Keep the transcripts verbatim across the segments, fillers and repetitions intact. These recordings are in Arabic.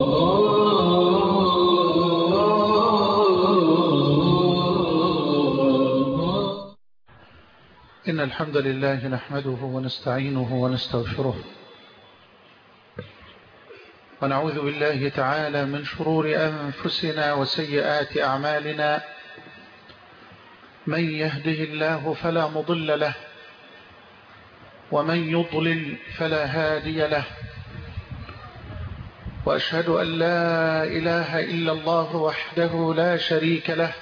إن الحمد لله نحمده ونستعينه ونستغفره ونعوذ بالله تعالى من شرور أنفسنا وسيئات أعمالنا. من يهده الله فلا مضل له ومن يضلل فلا هادي له، وأشهد أن لا إله إلا الله وحده لا شريك له،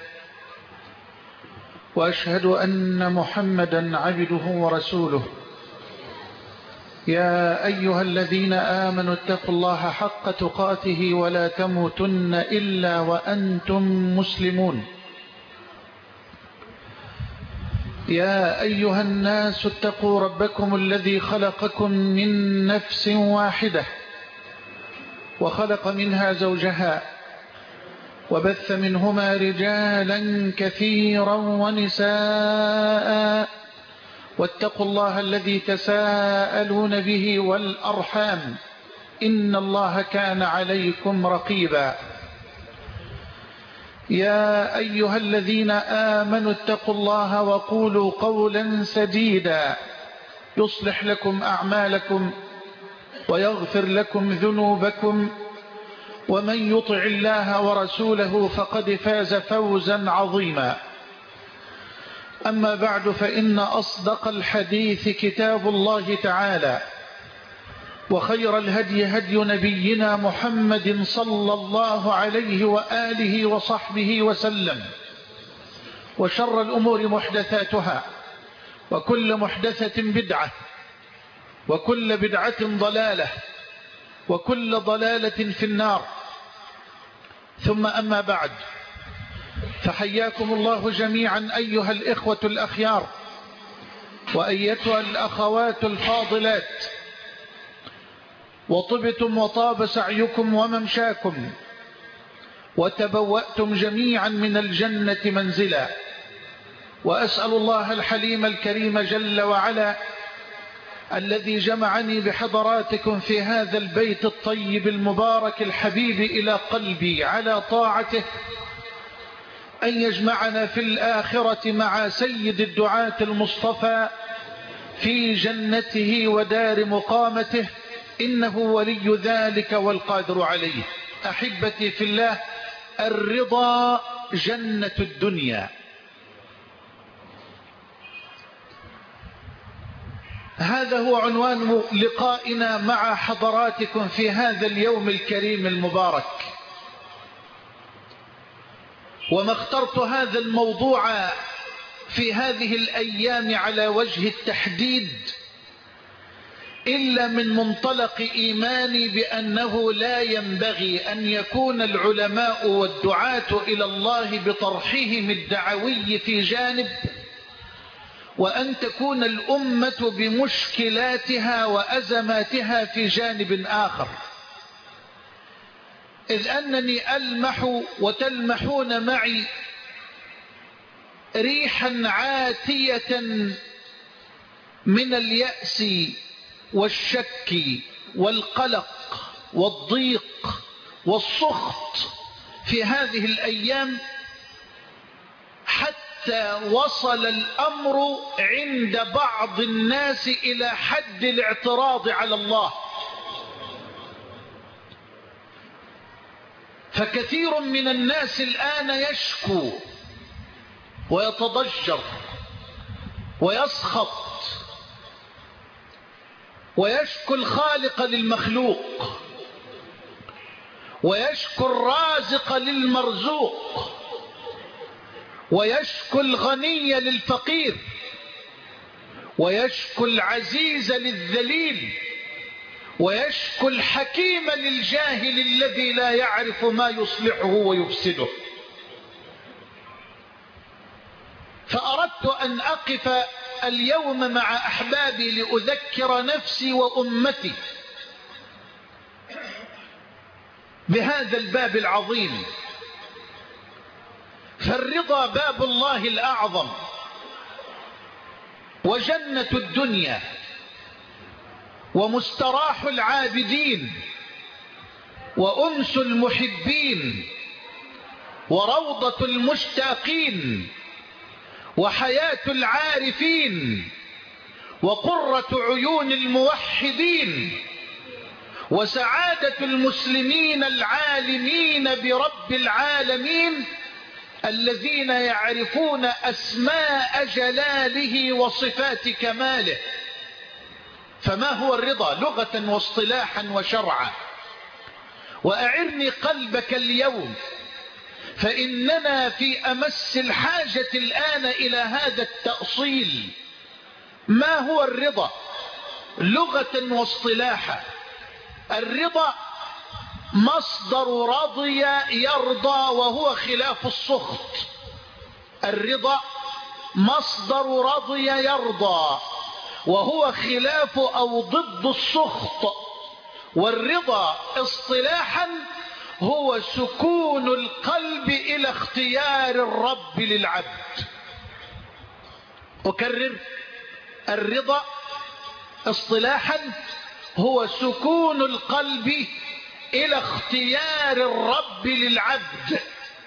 وأشهد أن محمدا عبده ورسوله. يا أيها الذين آمنوا اتقوا الله حق تقاته ولا تموتن إلا وأنتم مسلمون. يا أيها الناس اتقوا ربكم الذي خلقكم من نفس واحدة وخلق منها زوجها وبث منهما رجالا كثيرا ونساء، واتقوا الله الذي تساءلون به والأرحام إن الله كان عليكم رقيبا. يا أيها الذين آمنوا اتقوا الله وقولوا قولا سديدا يصلح لكم أعمالكم ويغفر لكم ذنوبكم، ومن يطع الله ورسوله فقد فاز فوزا عظيما. أما بعد، فإن أصدق الحديث كتاب الله تعالى، وخير الهدي هدي نبينا محمد صلى الله عليه وآله وصحبه وسلم، وشر الأمور محدثاتها، وكل محدثة بدعة، وكل بدعة ضلالة، وكل ضلالة في النار. ثم أما بعد، فحياكم الله جميعا أيها الإخوة الأخيار، وأيتها الأخوات الفاضلات، وطبتم وطاب سعيكم وممشاكم، وتبوأتم جميعا من الجنة منزلا. وأسأل الله الحليم الكريم جل وعلا الذي جمعني بحضراتكم في هذا البيت الطيب المبارك الحبيب إلى قلبي على طاعته، أن يجمعنا في الآخرة مع سيد الدعاة المصطفى في جنته ودار مقامته، إنه ولي ذلك والقادر عليه. أحبتي في الله، الرضا جنة الدنيا. هذا هو عنوان لقائنا مع حضراتكم في هذا اليوم الكريم المبارك. وما اخترت هذا الموضوع في هذه الأيام على وجه التحديد إلا من منطلق إيماني بأنه لا ينبغي أن يكون العلماء والدعاة إلى الله بطرحهم الدعوي في جانب، وأن تكون الأمة بمشكلاتها وأزماتها في جانب آخر، إذ أنني ألمح وتلمحون معي ريحا عاتية من اليأس والشك والقلق والضيق والسخط في هذه الأيام، حتى وصل الأمر عند بعض الناس إلى حد الاعتراض على الله. فكثير من الناس الآن يشكو ويتضجر ويسخط ويشكو الخالق للمخلوق، ويشكو الرازق للمرزوق، ويشكو الغني للفقير، ويشكو العزيز للذليل، ويشكو الحكيم للجاهل الذي لا يعرف ما يصلحه ويفسده. فأردت أن أقف اليوم مع أحبابي لأذكر نفسي وأمتي بهذا الباب العظيم. فالرضا باب الله الأعظم وجنة الدنيا ومستراح العابدين وأنس المحبين وروضة المشتاقين وحياة العارفين وقرة عيون الموحدين وسعادة المسلمين العالمين برب العالمين الذين يعرفون أسماء جلاله وصفات كماله. فما هو الرضا لغة واصطلاحا وشرعا؟ وأعرني قلبك اليوم، فإننا في أمس الحاجة الآن إلى هذا التأصيل. ما هو الرضا لغة واصطلاحا؟ الرضا مصدر رضي يرضى وهو خلاف السخط. الرضا مصدر رضي يرضى وهو خلاف أو ضد السخط. والرضا اصطلاحا هو سكون القلب إلى اختيار الرب للعبد. أكرر: الرضا اصطلاحا هو سكون القلب إلى اختيار الرب للعبد،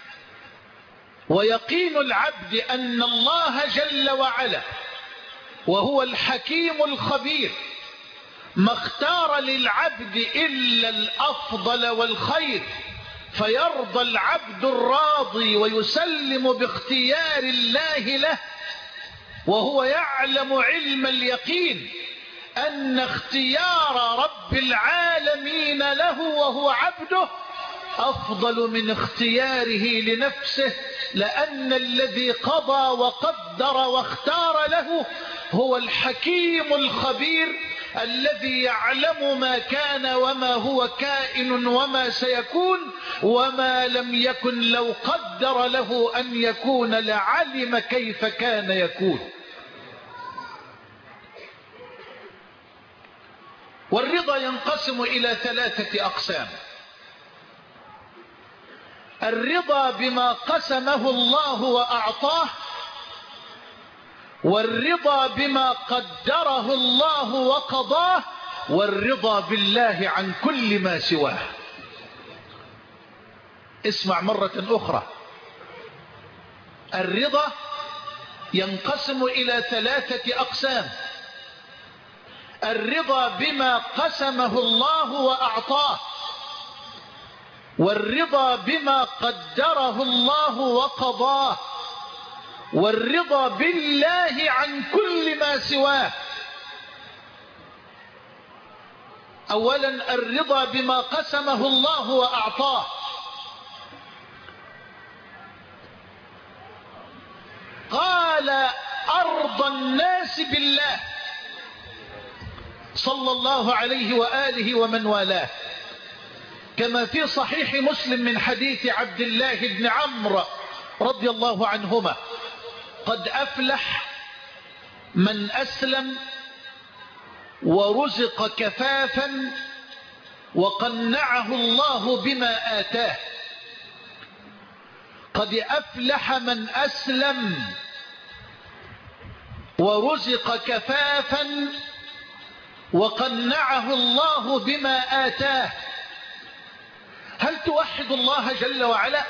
ويقين العبد أن الله جل وعلا وهو الحكيم الخبير ما اختار للعبد إلا الأفضل والخير، فيرضى العبد الراضي ويسلم باختيار الله له، وهو يعلم علم اليقين أن اختيار رب العالمين له وهو عبده أفضل من اختياره لنفسه، لأن الذي قضى وقدر واختار له هو الحكيم الخبير الذي يعلم ما كان وما هو كائن وما سيكون، وما لم يكن لو قدر له أن يكون لعلم كيف كان يكون. والرضا ينقسم إلى ثلاثة أقسام: الرضا بما قسمه الله وأعطاه، والرضا بما قدره الله وقضاه، والرضا بالله عن كل ما سواه. اسمع مرة أخرى: الرضا ينقسم إلى ثلاثة أقسام: الرضا بما قسمه الله وأعطاه، والرضا بما قدره الله وقضاه، والرضا بالله عن كل ما سواه. أولا الرضا بما قسمه الله وأعطاه. قال أرضى الناس بالله صلى الله عليه وآله ومن والاه، كما في صحيح مسلم من حديث عبد الله بن عمرو رضي الله عنهما: قد أفلح من أسلم ورزق كفافا وقنعه الله بما آتاه. قد أفلح من أسلم ورزق كفافا وقنعه الله بما آتاه. هل توحد الله جل وعلا؟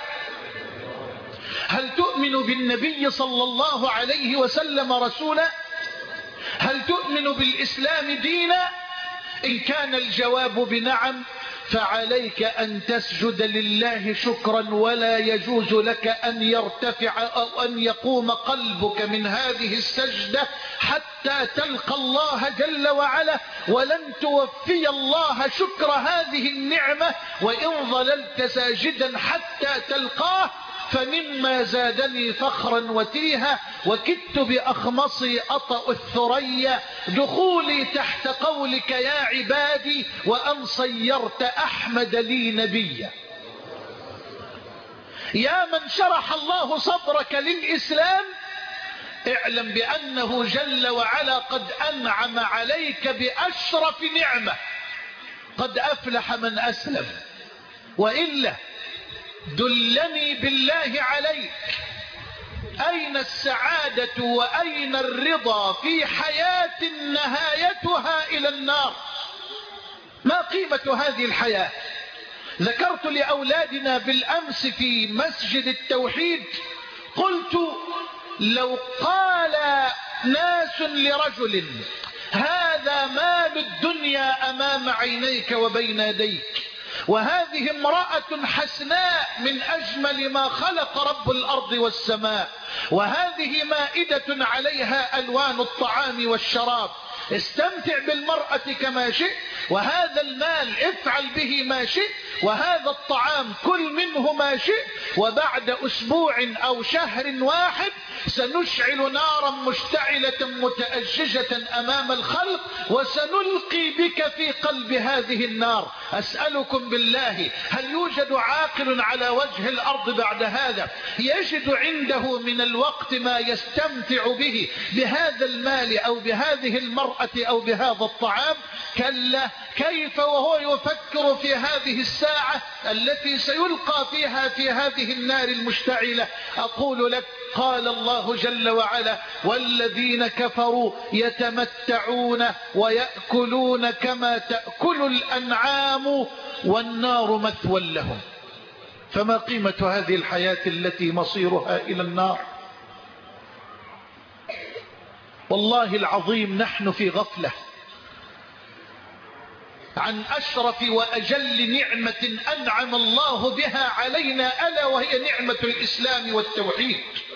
هل تؤمن بالنبي صلى الله عليه وسلم رسولا؟ هل تؤمن بالإسلام دينا؟ إن كان الجواب بنعم فعليك أن تسجد لله شكرا، ولا يجوز لك أن يرتفع أو أن يقوم قلبك من هذه السجدة حتى تلقى الله جل وعلا، ولن توفي الله شكر هذه النعمة وإن ظللت ساجدا حتى تلقاه. فمما زادني فخرا وتيها وكدت بأخمصي أطأ الثريا دخولي تحت قولك يا عبادي وأن صيرت أحمد لي نبيا. يا من شرح الله صدرك للإسلام، اعلم بأنه جل وعلا قد أنعم عليك بأشرف نعمة. قد أفلح من أسلم. وإلا دلني بالله عليك، أين السعادة وأين الرضا في حياة نهايتها إلى النار؟ ما قيمة هذه الحياة؟ ذكرت لأولادنا بالأمس في مسجد التوحيد، قلت لو قال ناس لرجل هذا مال الدنيا أمام عينيك وبين يديك، وهذه امرأة حسناء من أجمل ما خلق رب الأرض والسماء، وهذه مائدة عليها ألوان الطعام والشراب، استمتع بالمرأة كما شئت، وهذا المال افعل به ما شئت، وهذا الطعام كل منه ما شئت، وبعد أسبوع أو شهر واحد سنشعل نارا مشتعلة متأججة أمام الخلق، وسنلقي بك في قلب هذه النار. أسألكم بالله، هل يوجد عاقل على وجه الأرض بعد هذا يجد عنده من الوقت ما يستمتع به بهذا المال أو بهذه المرأة أو بهذا الطعام؟ كلا، كيف وهو يفكر في هذه الساعة التي سيلقى فيها في هذه النار المشتعلة؟ أقول لك، قال الله جل وعلا: والذين كفروا يتمتعون ويأكلون كما تأكل الأنعام والنار مثوى لهم. فما قيمة هذه الحياة التي مصيرها إلى النار؟ والله العظيم نحن في غفلة عن أشرف وأجل نعمة أنعم الله بها علينا، ألا وهي نعمة الإسلام والتوحيد.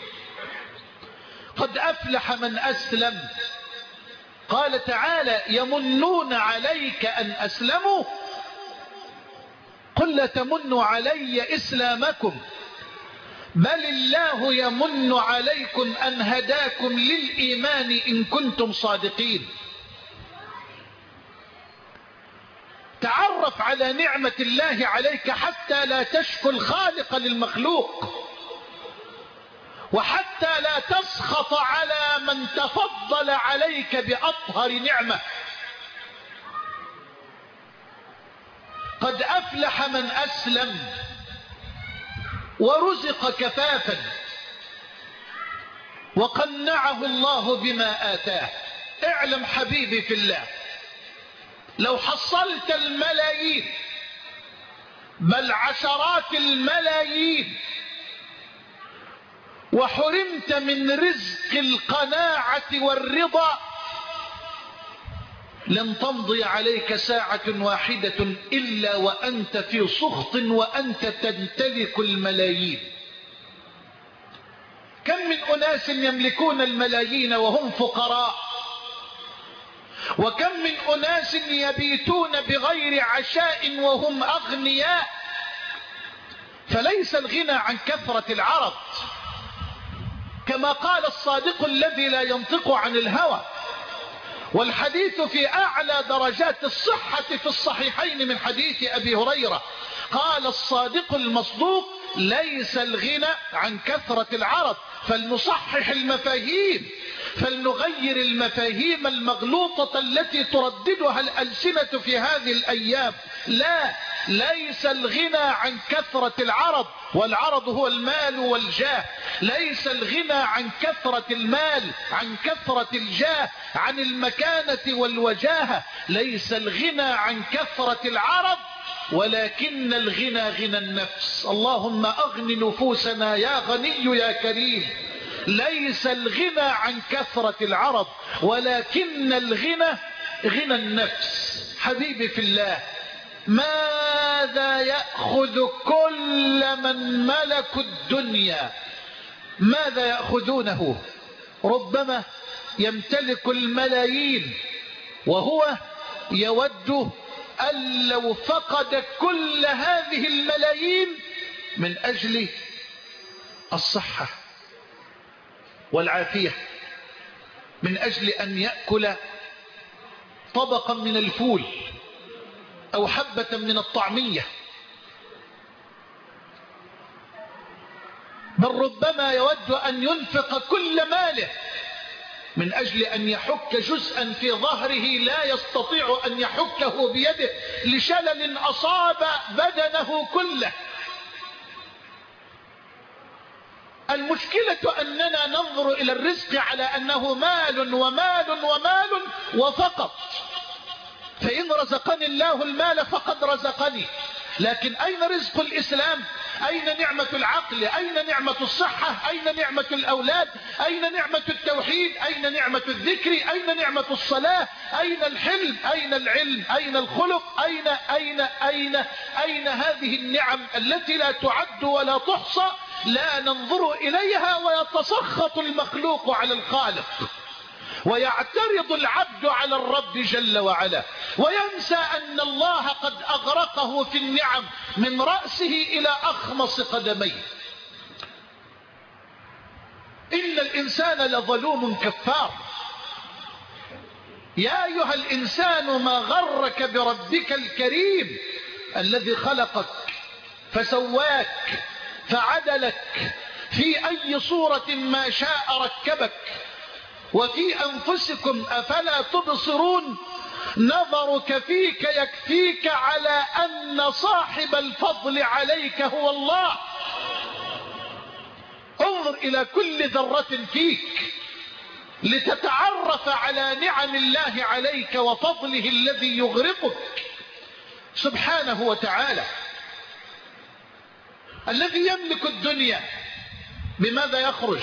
قد أفلح من أسلم. قال تعالى: يمنون عليك أن أسلموا، قل لا تمنوا علي إسلامكم، بل الله يمن عليكم أن هداكم للإيمان إن كنتم صادقين. تعرف على نعمة الله عليك حتى لا تشكو الخالق للمخلوق، وحتى لا تسخط على من تفضل عليك بأطهر نعمة. قد أفلح من أسلم ورزق كفافا وقنعه الله بما آتاه. اعلم حبيبي في الله، لو حصلت الملايين بل عشرات الملايين وحرمت من رزق القناعة والرضا، لن تمضي عليك ساعة واحدة إلا وأنت في سخط وأنت تمتلك الملايين. كم من أناس يملكون الملايين وهم فقراء، وكم من أناس يبيتون بغير عشاء وهم أغنياء. فليس الغنى عن كثرة العرض، كما قال الصادق الذي لا ينطق عن الهوى، والحديث في أعلى درجات الصحة في الصحيحين من حديث أبي هريرة. قال الصادق المصدوق: ليس الغنى عن كثرة العرض. فلنصحح المفاهيم، فلنغير المفاهيم المغلوطة التي ترددها الألسنة في هذه الأيام. لا، ليس الغنى عن كثرة العرض، والعرض هو المال والجاه. ليس الغنى عن كثرة المال، عن كثرة الجاه، عن المكانة والوجاهة. ليس الغنى عن كثرة العرض، ولكن الغنى غنى النفس. اللهم أغن نفوسنا يا غني يا كريم. ليس الغنى عن كثرة العرض، ولكن الغنى غنى النفس. حبيبي في الله، ماذا يأخذ كل من ملك الدنيا؟ ماذا يأخذونه؟ ربما يمتلك الملايين وهو يود أن لو فقد كل هذه الملايين من أجل الصحة والعافية، من أجل أن يأكل طبقا من الفول أو حبة من الطعمية، بل ربما يود أن ينفق كل ماله من أجل أن يحك جزءا في ظهره لا يستطيع أن يحكه بيده لشلل أصاب بدنه كله. المشكلة أننا ننظر إلى الرزق على أنه مال ومال ومال وفقط. فإن رزقني الله المال فقد رزقني، لكن أين رزق الإسلام؟ أين نعمة العقل؟ أين نعمة الصحة؟ أين نعمة الأولاد؟ أين نعمة التوحيد؟ أين نعمة الذكر؟ أين نعمة الصلاة؟ أين الحلم؟ أين العلم؟ أين الخلق؟ أين أين أين أين هذه النعم التي لا تعد ولا تحصى؟ لا ننظر إليها ويتسخط المخلوق على الخالق، ويعترض العبد على الرب جل وعلا، وينسى أن الله قد أغرقه في النعم من رأسه إلى أخمص قدميه. إن الإنسان لظلوم كفار. يا أيها الإنسان ما غرك بربك الكريم الذي خلقك فسواك فعدلك في أي صورة ما شاء ركبك. وفي أنفسكم أفلا تبصرون؟ نظرك فيك يكفيك على أن صاحب الفضل عليك هو الله. انظر إلى كل ذرة فيك لتتعرف على نعم الله عليك وفضله الذي يغرقك سبحانه وتعالى. الذي يملك الدنيا بماذا يخرج؟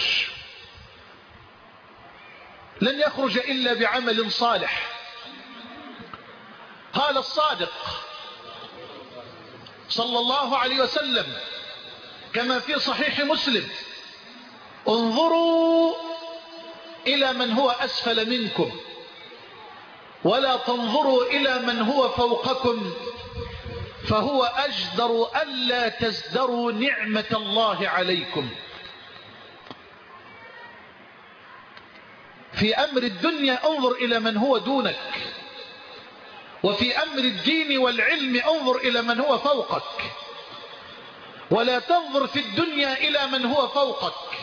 لن يخرج إلا بعمل صالح. قال الصادق صلى الله عليه وسلم كما في صحيح مسلم: انظروا إلى من هو أسفل منكم ولا تنظروا إلى من هو فوقكم، فهو أجدر ألا تزدروا نعمة الله عليكم. في أمر الدنيا انظر إلى من هو دونك، وفي أمر الدين والعلم انظر إلى من هو فوقك، ولا تنظر في الدنيا إلى من هو فوقك.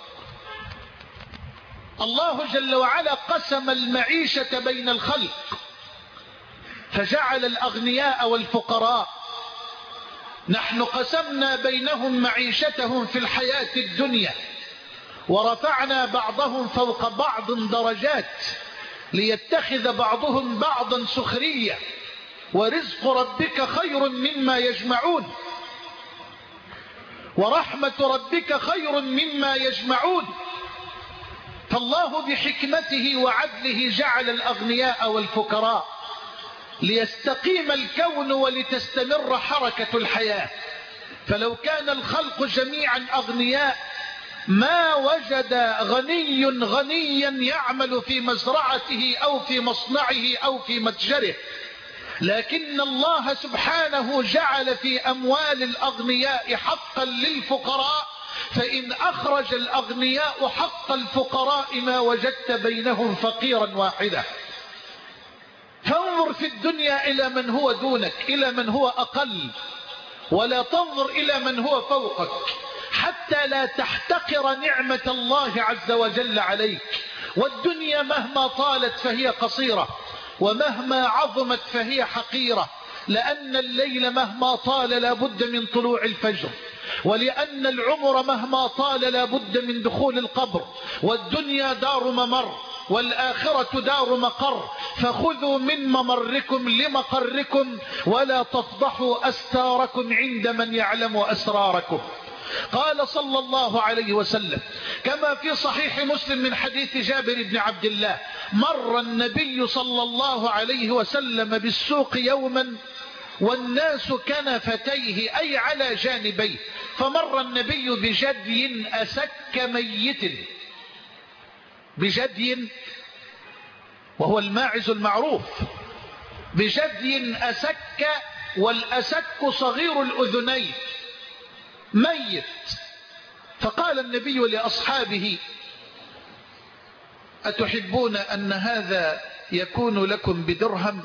الله جل وعلا قسم المعيشة بين الخلق فجعل الأغنياء والفقراء. نحن قسمنا بينهم معيشتهم في الحياة الدنيا ورفعنا بعضهم فوق بعض درجات ليتخذ بعضهم بعضا سخرية، ورزق ربك خير مما يجمعون، ورحمة ربك خير مما يجمعون. فالله بحكمته وعدله جعل الأغنياء والفقراء ليستقيم الكون ولتستمر حركة الحياة. فلو كان الخلق جميعا أغنياء ما وجد غني غنيا يعمل في مزرعته أو في مصنعه أو في متجره، لكن الله سبحانه جعل في أموال الأغنياء حقا للفقراء، فإن أخرج الأغنياء حق الفقراء ما وجدت بينهم فقيرا واحدا. فانظر في الدنيا إلى من هو دونك، إلى من هو أقل، ولا تنظر إلى من هو فوقك، حتى لا تحتقر نعمة الله عز وجل عليك. والدنيا مهما طالت فهي قصيرة، ومهما عظمت فهي حقيرة، لأن الليل مهما طال لا بد من طلوع الفجر، ولأن العمر مهما طال لا بد من دخول القبر. والدنيا دار ممر والآخرة دار مقر، فخذوا من ممركم لمقركم ولا تفضحوا أستاركم عند من يعلم أسراركم. قال صلى الله عليه وسلم كما في صحيح مسلم من حديث جابر بن عبد الله: مر النبي صلى الله عليه وسلم بالسوق يوما والناس كنفتيه أي على جانبيه، فمر النبي بجدي أسك ميت، بجدي وهو الماعز المعروف، بجدي أسك، والأسك صغير الأذنين ميت. فقال النبي لأصحابه: أتحبون أن هذا يكون لكم بدرهم؟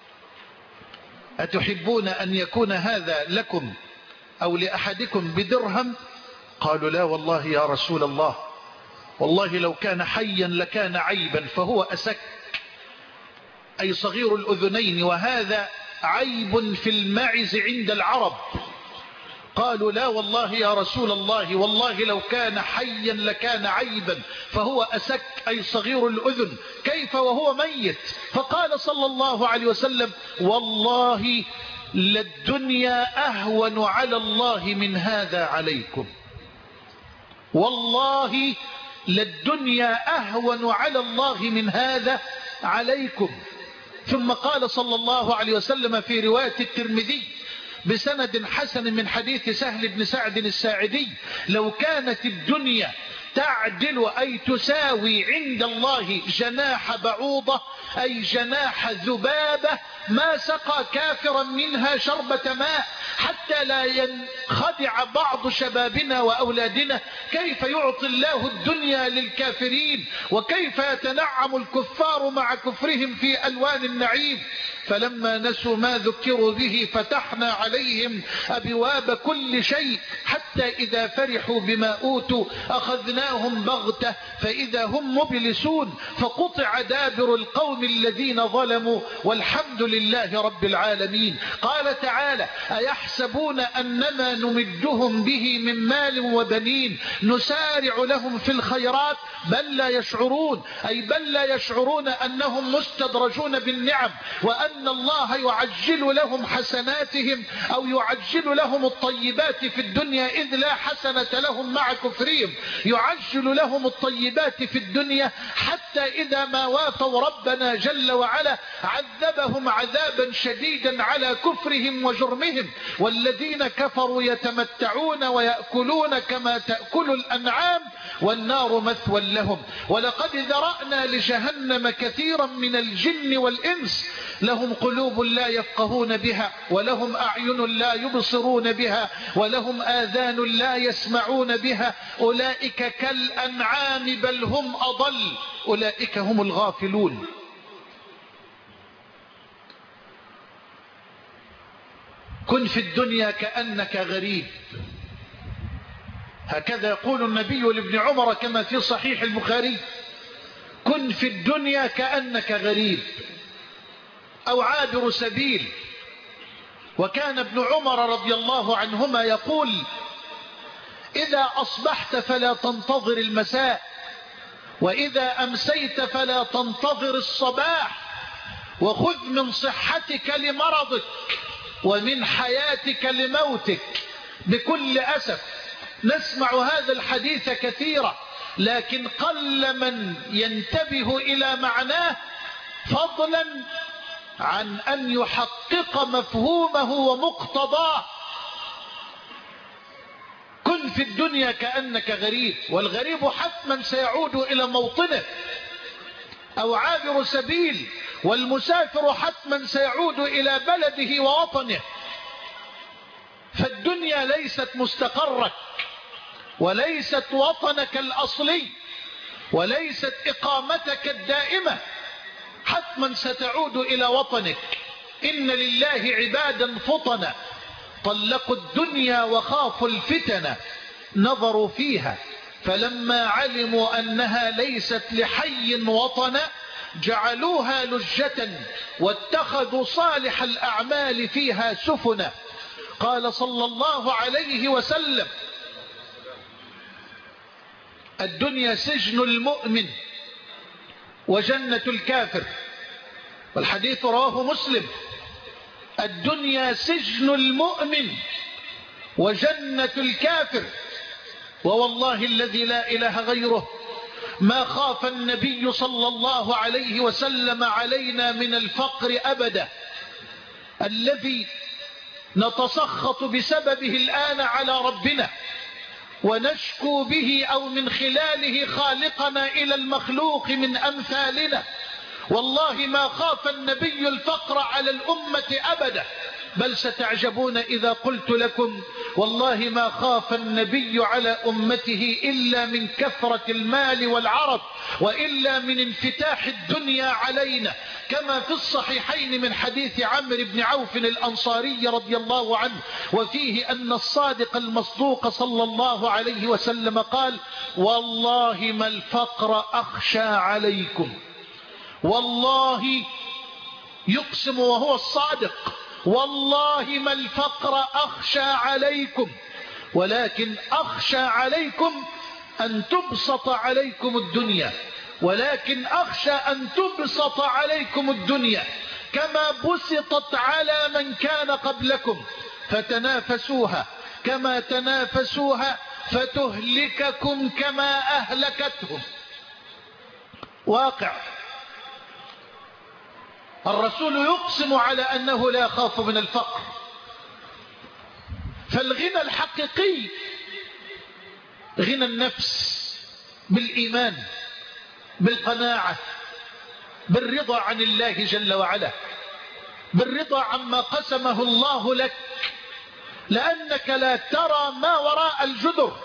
أتحبون أن يكون هذا لكم أو لأحدكم بدرهم؟ قالوا: لا والله يا رسول الله، والله لو كان حيا لكان عيبا، فهو أسك أي صغير الأذنين، وهذا عيب في المعز عند العرب. قالوا: لا والله يا رسول الله، والله لو كان حيا لكان عيبا، فهو أسك أي صغير الأذن، كيف وهو ميت؟ فقال صلى الله عليه وسلم: والله للدنيا أهون على الله من هذا عليكم، والله للدنيا أهون على الله من هذا عليكم. ثم قال صلى الله عليه وسلم في رواية الترمذي بسند حسن من حديث سهل بن سعد الساعدي: لو كانت الدنيا تعدل أي تساوي عند الله جناح بعوضة أي جناح ذبابة ما سقى كافرا منها شربة ماء. حتى لا ينخدع بعض شبابنا وأولادنا كيف يعطي الله الدنيا للكافرين، وكيف يتنعم الكفار مع كفرهم في ألوان النعيم. فلما نسوا ما ذكروا به فتحنا عليهم أبواب كل شيء، حتى إذا فرحوا بما أوتوا أخذناهم بغتة فإذا هم مبلسون، فقطع دابر القوم الذين ظلموا والحمد لله رب العالمين. قال تعالى: أيحسبون أنما نمدهم به من مال وبنين نسارع لهم في الخيرات بل لا يشعرون، أي بل لا يشعرون أنهم مستدرجون بالنعم، وأن أن الله يعجل لهم حسناتهم أو يعجل لهم الطيبات في الدنيا، إذ لا حسنة لهم مع كفرهم. يعجل لهم الطيبات في الدنيا حتى إذا ما وافوا ربنا جل وعلا عذبهم عذابا شديدا على كفرهم وجرمهم. والذين كفروا يتمتعون ويأكلون كما تأكل الأنعام والنار مثوى لهم. ولقد ذرأنا لجهنم كثيرا من الجن والإنس لهم قلوب لا يفقهون بها ولهم أعين لا يبصرون بها ولهم آذان لا يسمعون بها أولئك كالأنعام بل هم أضل أولئك هم الغافلون. كن في الدنيا كأنك غريب، هكذا يقول النبي لابن عمر كما في صحيح البخاري: كن في الدنيا كأنك غريب أو عابر سبيل. وكان ابن عمر رضي الله عنهما يقول: إذا أصبحت فلا تنتظر المساء، وإذا أمسيت فلا تنتظر الصباح، وخذ من صحتك لمرضك ومن حياتك لموتك. بكل أسف نسمع هذا الحديث كثيرا، لكن قل من ينتبه إلى معناه، فضلا عن أن يحقق مفهومه ومقتضاه. كن في الدنيا كأنك غريب، والغريب حتما سيعود إلى موطنه، أو عابر سبيل، والمسافر حتما سيعود إلى بلده ووطنه. فالدنيا ليست مستقرك، وليست وطنك الأصلي، وليست إقامتك الدائمة، حتما ستعود إلى وطنك. إن لله عبادا فطنا طلقوا الدنيا وخافوا الفتن، نظروا فيها فلما علموا أنها ليست لحي وطنا جعلوها لجة واتخذوا صالح الأعمال فيها سفنا. قال صلى الله عليه وسلم: الدنيا سجن المؤمن وجنة الكافر. والحديث رواه مسلم: الدنيا سجن المؤمن وجنة الكافر. ووالله الذي لا إله غيره ما خاف النبي صلى الله عليه وسلم علينا من الفقر أبدا، الذي نتسخط بسببه الآن على ربنا ونشكو به أو من خلاله خالقنا إلى المخلوق من أمثالنا. والله ما خاف النبي الفقر على الأمة أبدا، بل ستعجبون إذا قلت لكم والله ما خاف النبي على أمته إلا من كثرة المال والعرض، وإلا من انفتاح الدنيا علينا، كما في الصحيحين من حديث عمرو بن عوف الأنصاري رضي الله عنه، وفيه أن الصادق المصدوق صلى الله عليه وسلم قال: والله ما الفقر أخشى عليكم. والله يقسم وهو الصادق: والله ما الفقر أخشى عليكم، ولكن أخشى عليكم أن تبسط عليكم الدنيا، ولكن أخشى أن تبسط عليكم الدنيا كما بسطت على من كان قبلكم فتنافسوها كما تنافسوها فتهلككم كما أهلكتهم. واقع. الرسول يقسم على أنه لا يخاف من الفقر. فالغنى الحقيقي غنى النفس بالإيمان بالقناعة بالرضا عن الله جل وعلا، بالرضا عما قسمه الله لك، لأنك لا ترى ما وراء الجدر،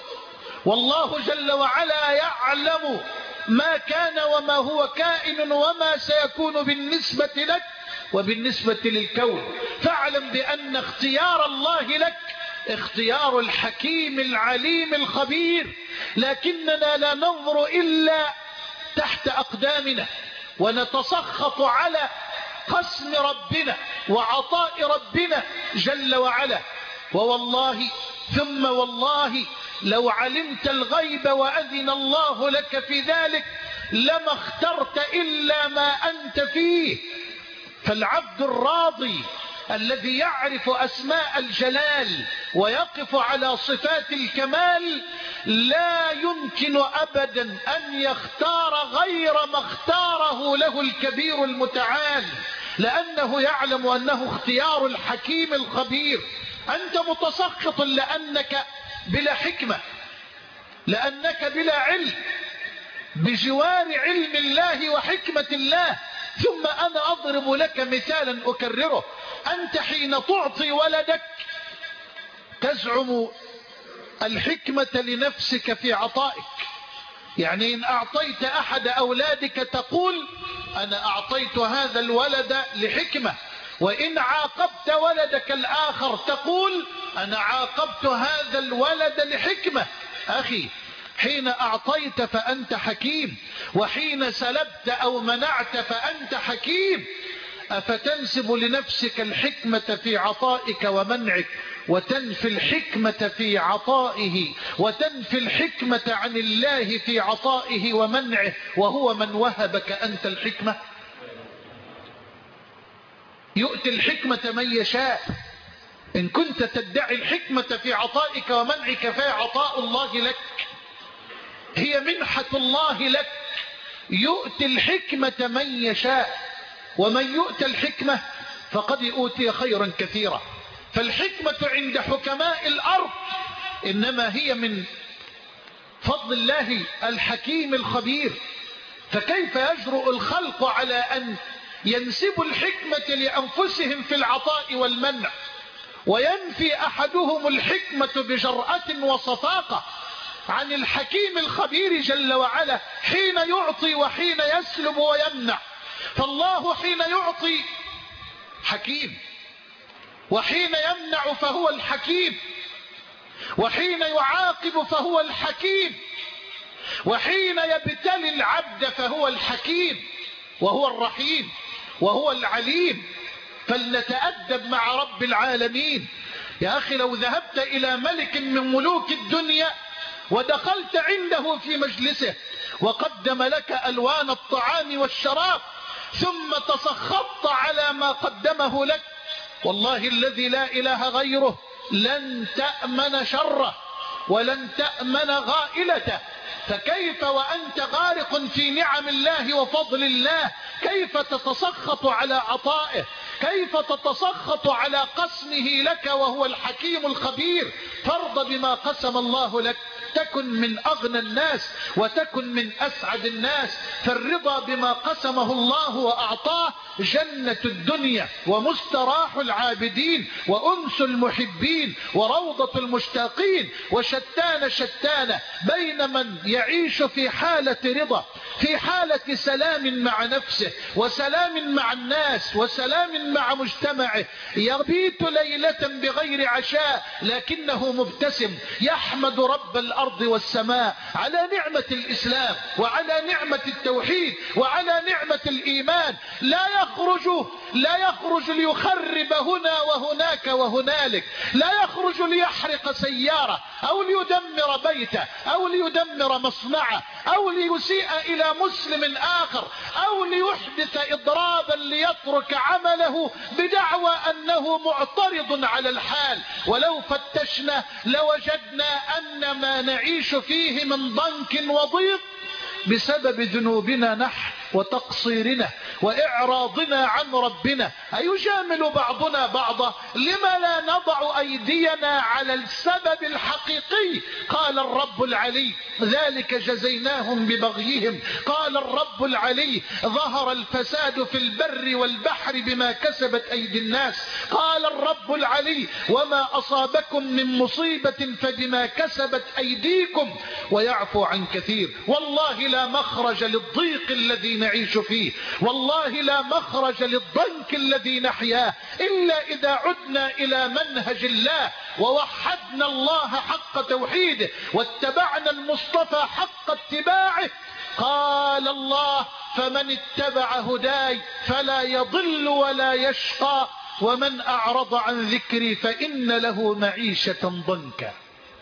والله جل وعلا يعلم ما كان وما هو كائن وما سيكون بالنسبة لك وبالنسبة للكون. فاعلم بأن اختيار الله لك اختيار الحكيم العليم الخبير، لكننا لا ننظر إلا تحت أقدامنا ونتسخط على قسم ربنا وعطاء ربنا جل وعلا. ووالله ثم والله لو علمت الغيب وأذن الله لك في ذلك لما اخترت إلا ما أنت فيه. فالعبد الراضي الذي يعرف أسماء الجلال ويقف على صفات الكمال لا يمكن أبدا أن يختار غير ما اختاره له الكبير المتعال، لأنه يعلم أنه اختيار الحكيم الخبير. أنت متسخط لأنك بلا حكمة، لأنك بلا علم بجوار علم الله وحكمة الله. ثم أنا أضرب لك مثالا أكرره. أنت حين تعطي ولدك تزعم الحكمة لنفسك في عطائك، يعني إن أعطيت أحد أولادك تقول أنا أعطيت هذا الولد لحكمة، وإن عاقبت ولدك الآخر تقول أنا عاقبت هذا الولد لحكمة. أخي، حين أعطيت فأنت حكيم، وحين سلبت أو منعت فأنت حكيم. أفتنسب لنفسك الحكمة في عطائك ومنعك وتنفي الحكمة في عطائه وتنفي الحكمة عن الله في عطائه ومنعه، وهو من وهبك أنت الحكمة؟ يؤتي الحكمة من يشاء. إن كنت تدعي الحكمة في عطائك ومنعك فهي عطاء الله لك، هي منحة الله لك. يؤتي الحكمة من يشاء، ومن يؤتى الحكمة فقد أوتي خيرا كثيرا. فالحكمة عند حكماء الأرض إنما هي من فضل الله الحكيم الخبير. فكيف يجرؤ الخلق على أن ينسبوا الحكمة لأنفسهم في العطاء والمنع، وينفي أحدهم الحكمة بجرأة وصفاقة عن الحكيم الخبير جل وعلا حين يعطي وحين يسلب ويمنع؟ فالله حين يعطي حكيم، وحين يمنع فهو الحكيم، وحين يعاقب فهو الحكيم، وحين يبتلي العبد فهو الحكيم وهو الرحيم وهو العليم. فلنتأدب مع رب العالمين. يا أخي، لو ذهبت إلى ملك من ملوك الدنيا ودخلت عنده في مجلسه وقدم لك ألوان الطعام والشراب ثم تسخطت على ما قدمه لك، والله الذي لا إله غيره لن تأمن شره ولن تأمن غائلته. فكيف وأنت غارق في نعم الله وفضل الله كيف تتسخط على عطائه؟ كيف تتسخط على قسمه لك وهو الحكيم الخبير؟ فارض بما قسم الله لك تكن من أغنى الناس وتكن من أسعد الناس. فالرضا بما قسمه الله وأعطاه جنة الدنيا ومستراح العابدين وأنس المحبين وروضة المشتاقين. وشتان شتان بين من يعيش في حالة رضا، في حالة سلام مع نفسه وسلام مع الناس وسلام مع مجتمعه، يبيت ليلة بغير عشاء لكنه مبتسم يحمد رب الأرض والسماء على نعمة الإسلام وعلى نعمة التوحيد وعلى نعمة الإيمان. لا يخرج لا يخرج ليخرب هنا وهناك وهنالك، لا يخرج ليحرق سيارة أو ليدمر بيته أو ليدمر مصنعه أو ليسيء إلى إلى مسلم آخر أو ليحدث إضرابا ليترك عمله بدعوى أنه معترض على الحال. ولو فتشنا لوجدنا أن ما نعيش فيه من ضنك وضيق بسبب ذنوبنا نحن وتقصيرنا وإعراضنا عن ربنا. أيجامل بعضنا بعضا؟ لما لا نضع أيدينا على السبب الحقيقي؟ قال الرب العلي ذلك جزيناهم ببغيهم. قال الرب العلي ظهر الفساد في البر والبحر بما كسبت أيدي الناس. قال الرب العلي وما أصابكم من مصيبة فبما كسبت أيديكم ويعفو عن كثير. والله لا مخرج للضيق الذي نعيش فيه، والله لا مخرج للضنك الذي نحياه إلا إذا عدنا إلى منهج الله ووحدنا الله حق توحيده واتبعنا المصطفى حق اتباعه. قال الله فمن اتبع هداي فلا يضل ولا يشقى ومن أعرض عن ذكري فإن له معيشة ضنكا.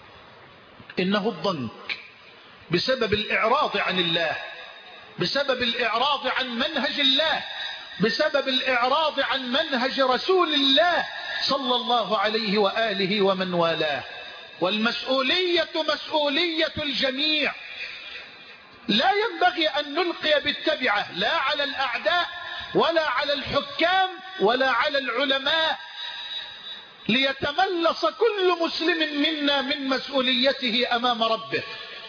إنه الضنك بسبب الإعراض عن الله، بسبب الإعراض عن منهج الله، بسبب الإعراض عن منهج رسول الله صلى الله عليه وآله ومن والاه. والمسؤولية مسؤولية الجميع. لا ينبغي أن نلقي بالتبعة لا على الأعداء ولا على الحكام ولا على العلماء، ليتملص كل مسلم منا من مسؤوليته أمام ربه.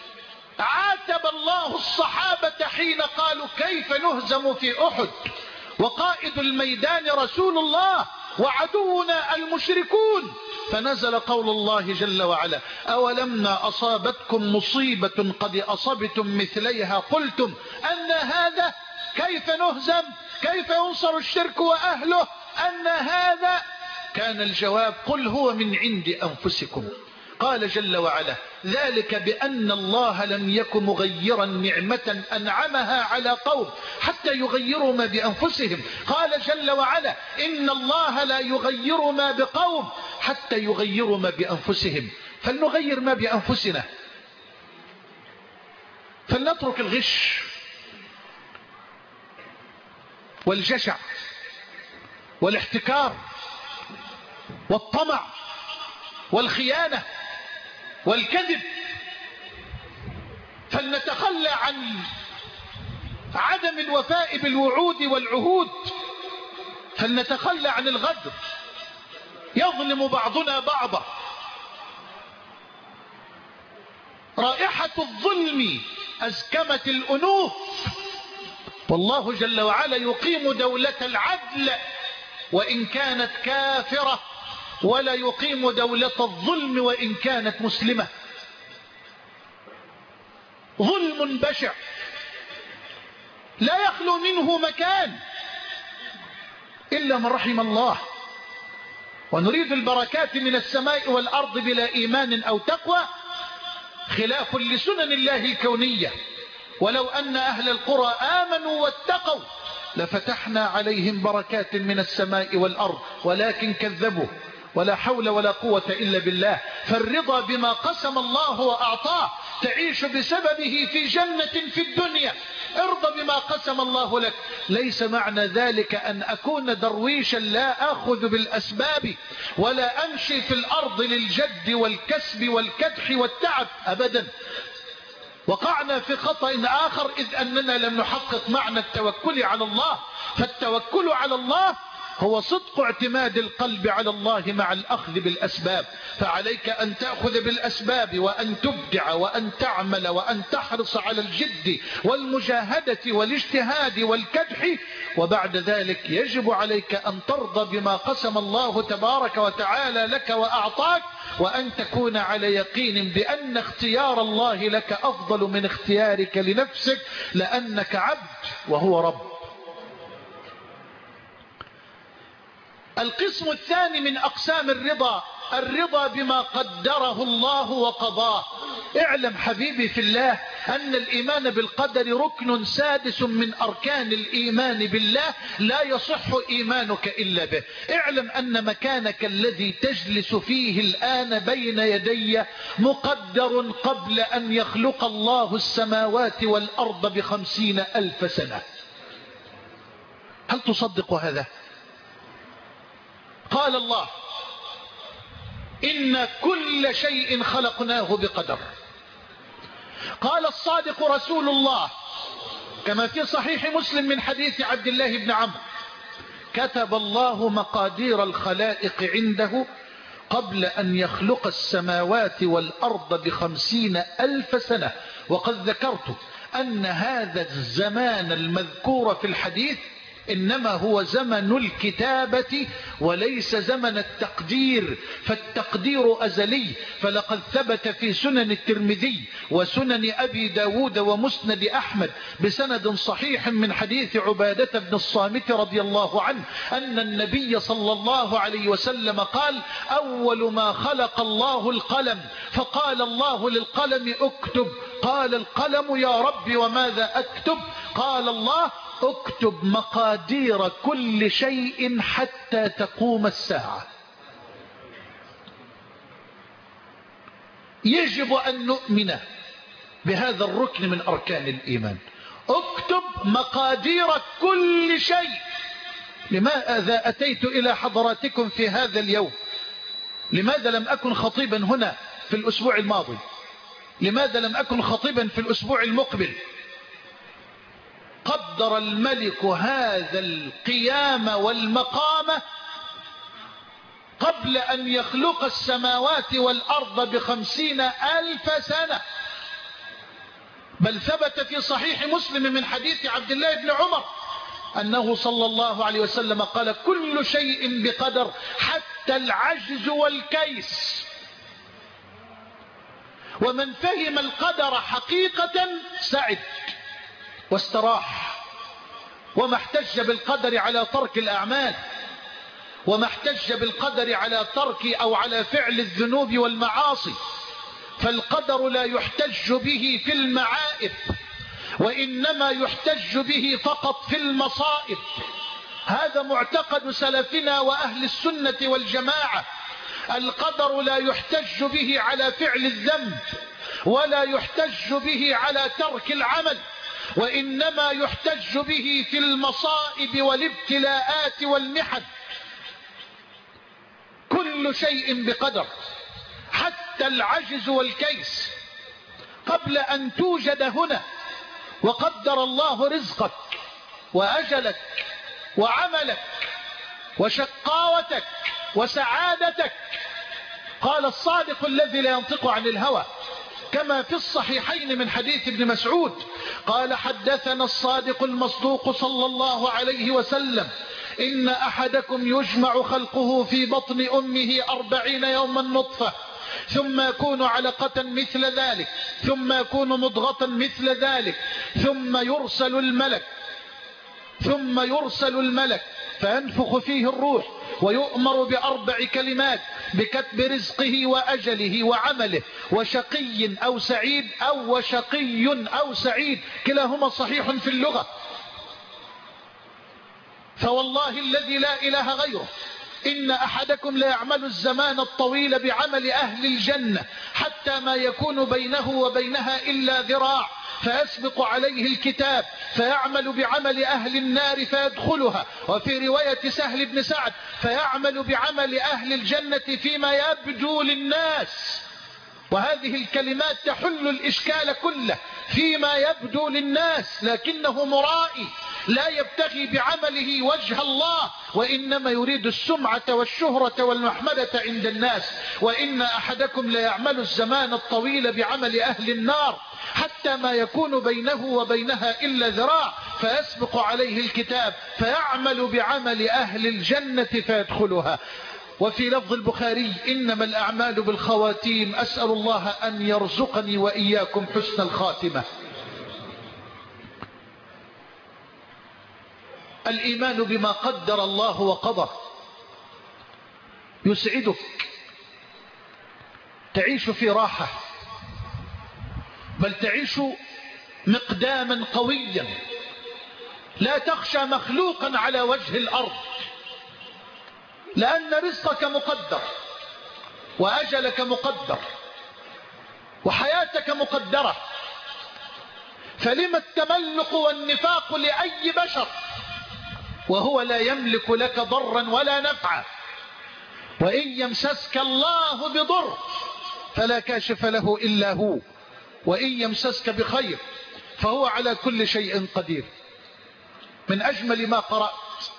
عاتب الله الصحابة حين قالوا كيف نهزم في أحد وقائد الميدان رسول الله وعدونا المشركون، فنزل قول الله جل وعلا أولما أصابتكم مصيبة قد أصبتم مثليها قلتم أن هذا، كيف نهزم، كيف ينصر الشرك وأهله، أن هذا. كان الجواب قل هو من عند أنفسكم. قال جل وعلا ذلك بأن الله لم يكن مغيرا نعمة أنعمها على قوم حتى يغيروا ما بأنفسهم. قال جل وعلا إن الله لا يغير ما بقوم حتى يغيروا ما بأنفسهم. فلنغير ما بأنفسنا، فلنترك الغش والجشع والاحتكار والطمع والخيانة والكذب. فلنتخلى عن عدم الوفاء بالوعود والعهود، فلنتخلى عن الغدر. يظلم بعضنا بعضا. رائحة الظلم أزكمت الأنوف، والله جل وعلا يقيم دولة العدل وإن كانت كافرة، ولا يقيم دولة الظلم وإن كانت مسلمة. ظلم بشع لا يخلو منه مكان إلا من رحم الله. ونريد البركات من السماء والأرض بلا إيمان أو تقوى، خلاف لسنن الله الكونية. ولو أن أهل القرى آمنوا واتقوا لفتحنا عليهم بركات من السماء والأرض ولكن كذبوا. ولا حول ولا قوة إلا بالله. فالرضا بما قسم الله وأعطاه تعيش بسببه في جنة في الدنيا. ارضى بما قسم الله لك. ليس معنى ذلك أن أكون درويشا لا أخذ بالأسباب ولا أمشي في الأرض للجد والكسب والكدح والتعب أبدا. وقعنا في خطأ آخر إذ أننا لم نحقق معنى التوكل على الله. فالتوكل على الله هو صدق اعتماد القلب على الله مع الأخذ بالأسباب. فعليك أن تأخذ بالأسباب وأن تبدع وأن تعمل وأن تحرص على الجد والمجاهدة والاجتهاد والكدح. وبعد ذلك يجب عليك أن ترضى بما قسم الله تبارك وتعالى لك وأعطاك، وأن تكون على يقين بأن اختيار الله لك أفضل من اختيارك لنفسك، لأنك عبد وهو رب. القسم الثاني من أقسام الرضا الرضا بما قدره الله وقضاه. اعلم حبيبي في الله أن الإيمان بالقدر ركن سادس من أركان الإيمان بالله، لا يصح إيمانك إلا به. اعلم أن مكانك الذي تجلس فيه الآن بين يدي مقدر قبل أن يخلق الله السماوات والأرض بخمسين ألف سنة. هل تصدق هذا؟ قال الله: إن كل شيء خلقناه بقدر. قال الصادق رسول الله كما في صحيح مسلم من حديث عبد الله بن عمرو: كتب الله مقادير الخلائق عنده قبل أن يخلق السماوات والأرض بخمسين ألف سنة. وقد ذكرت أن هذا الزمان المذكور في الحديث إنما هو زمن الكتابة وليس زمن التقدير، فالتقدير أزلي. فلقد ثبت في سنن الترمذي وسنن أبي داود ومسند أحمد بسند صحيح من حديث عبادة بن الصامت رضي الله عنه أن النبي صلى الله عليه وسلم قال: أول ما خلق الله القلم، فقال الله للقلم: اكتب. قال القلم: يا رب وماذا أكتب؟ قال الله: اكتب مقادير كل شيء حتى تقوم الساعة. يجب أن نؤمن بهذا الركن من أركان الإيمان. اكتب مقادير كل شيء. لماذا أتيت إلى حضراتكم في هذا اليوم؟ لماذا لم أكن خطيبا هنا في الأسبوع الماضي؟ لماذا لم أكن خطيبا في الأسبوع المقبل؟ قدر الملك هذا القيام والمقام قبل أن يخلق السماوات والأرض بخمسين ألف سنة. بل ثبت في صحيح مسلم من حديث عبد الله بن عمر أنه صلى الله عليه وسلم قال: كل شيء بقدر حتى العجز والكيس. ومن فهم القدر حقيقة سعد واستراح، وما احتج بالقدر على ترك الأعمال، وما احتج بالقدر على ترك أو على فعل الذنوب والمعاصي. فالقدر لا يحتج به في المعائب، وإنما يحتج به فقط في المصائب. هذا معتقد سلفنا وأهل السنة والجماعة. القدر لا يحتج به على فعل الذنب، ولا يحتج به على ترك العمل، وإنما يحتج به في المصائب والابتلاءات والمحن. كل شيء بقدر حتى العجز والكيس. قبل أن توجد هنا وقدر الله رزقك وأجلك وعملك وشقاوتك وسعادتك. قال الصادق الذي لا ينطق عن الهوى كما في الصحيحين من حديث ابن مسعود قال: حدثنا الصادق المصدوق صلى الله عليه وسلم: إن أحدكم يجمع خلقه في بطن أمه أربعين يوما نطفة، ثم يكون علقة مثل ذلك، ثم يكون مضغة مثل ذلك، ثم يرسل الملك ثم يرسل الملك فينفخ فيه الروح، ويؤمر بأربع كلمات: بكتب رزقه وأجله وعمله، وشقي أو سعيد، أو وشقي أو سعيد، كلاهما صحيح في اللغة. فوالله الذي لا إله غيره إن أحدكم لا يعمل الزمان الطويل بعمل أهل الجنة حتى ما يكون بينه وبينها إلا ذراع، فيسبق عليه الكتاب فيعمل بعمل أهل النار فيدخلها. وفي رواية سهل بن سعد: فيعمل بعمل أهل الجنة فيما يبدو للناس. وهذه الكلمات تحل الإشكال كله. فيما يبدو للناس، لكنه مرائي لا يبتغي بعمله وجه الله، وإنما يريد السمعة والشهرة والمحمدة عند الناس. وإن أحدكم لا يعمل الزمان الطويل بعمل أهل النار حتى ما يكون بينه وبينها إلا ذراع، فيسبق عليه الكتاب فيعمل بعمل أهل الجنة فيدخلها. وفي لفظ البخاري: إنما الأعمال بالخواتيم. أسأل الله أن يرزقني وإياكم حسن الخاتمة. الإيمان بما قدر الله وقضى يسعدك، تعيش في راحة، بل تعيش مقداما قويا لا تخشى مخلوقا على وجه الأرض، لأن رزقك مقدر وأجلك مقدر وحياتك مقدرة، فلما التملق والنفاق لأي بشر وهو لا يملك لك ضرا ولا نفعا؟ وإن يمسسك الله بضر فلا كاشف له إلا هو، وإن يمسسك بخير فهو على كل شيء قدير. من أجمل ما قرأت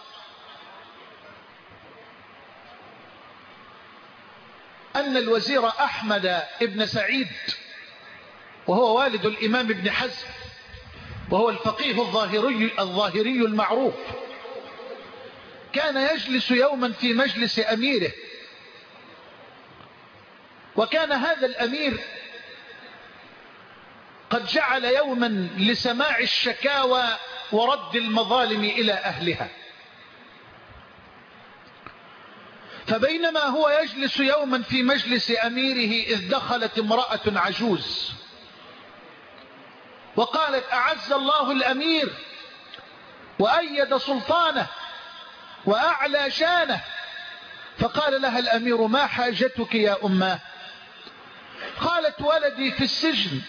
أن الوزير أحمد ابن سعيد، وهو والد الإمام ابن حزم وهو الفقيه الظاهري, الظاهري المعروف، كان يجلس يوما في مجلس أميره، وكان هذا الأمير قد جعل يوما لسماع الشكاوى ورد المظالم إلى أهلها. فبينما هو يجلس يوما في مجلس أميره إذ دخلت امرأة عجوز وقالت: أعز الله الأمير وأيد سلطانه وأعلى شانه. فقال لها الأمير: ما حاجتك يا أماه؟ قالت: ولدي في السجن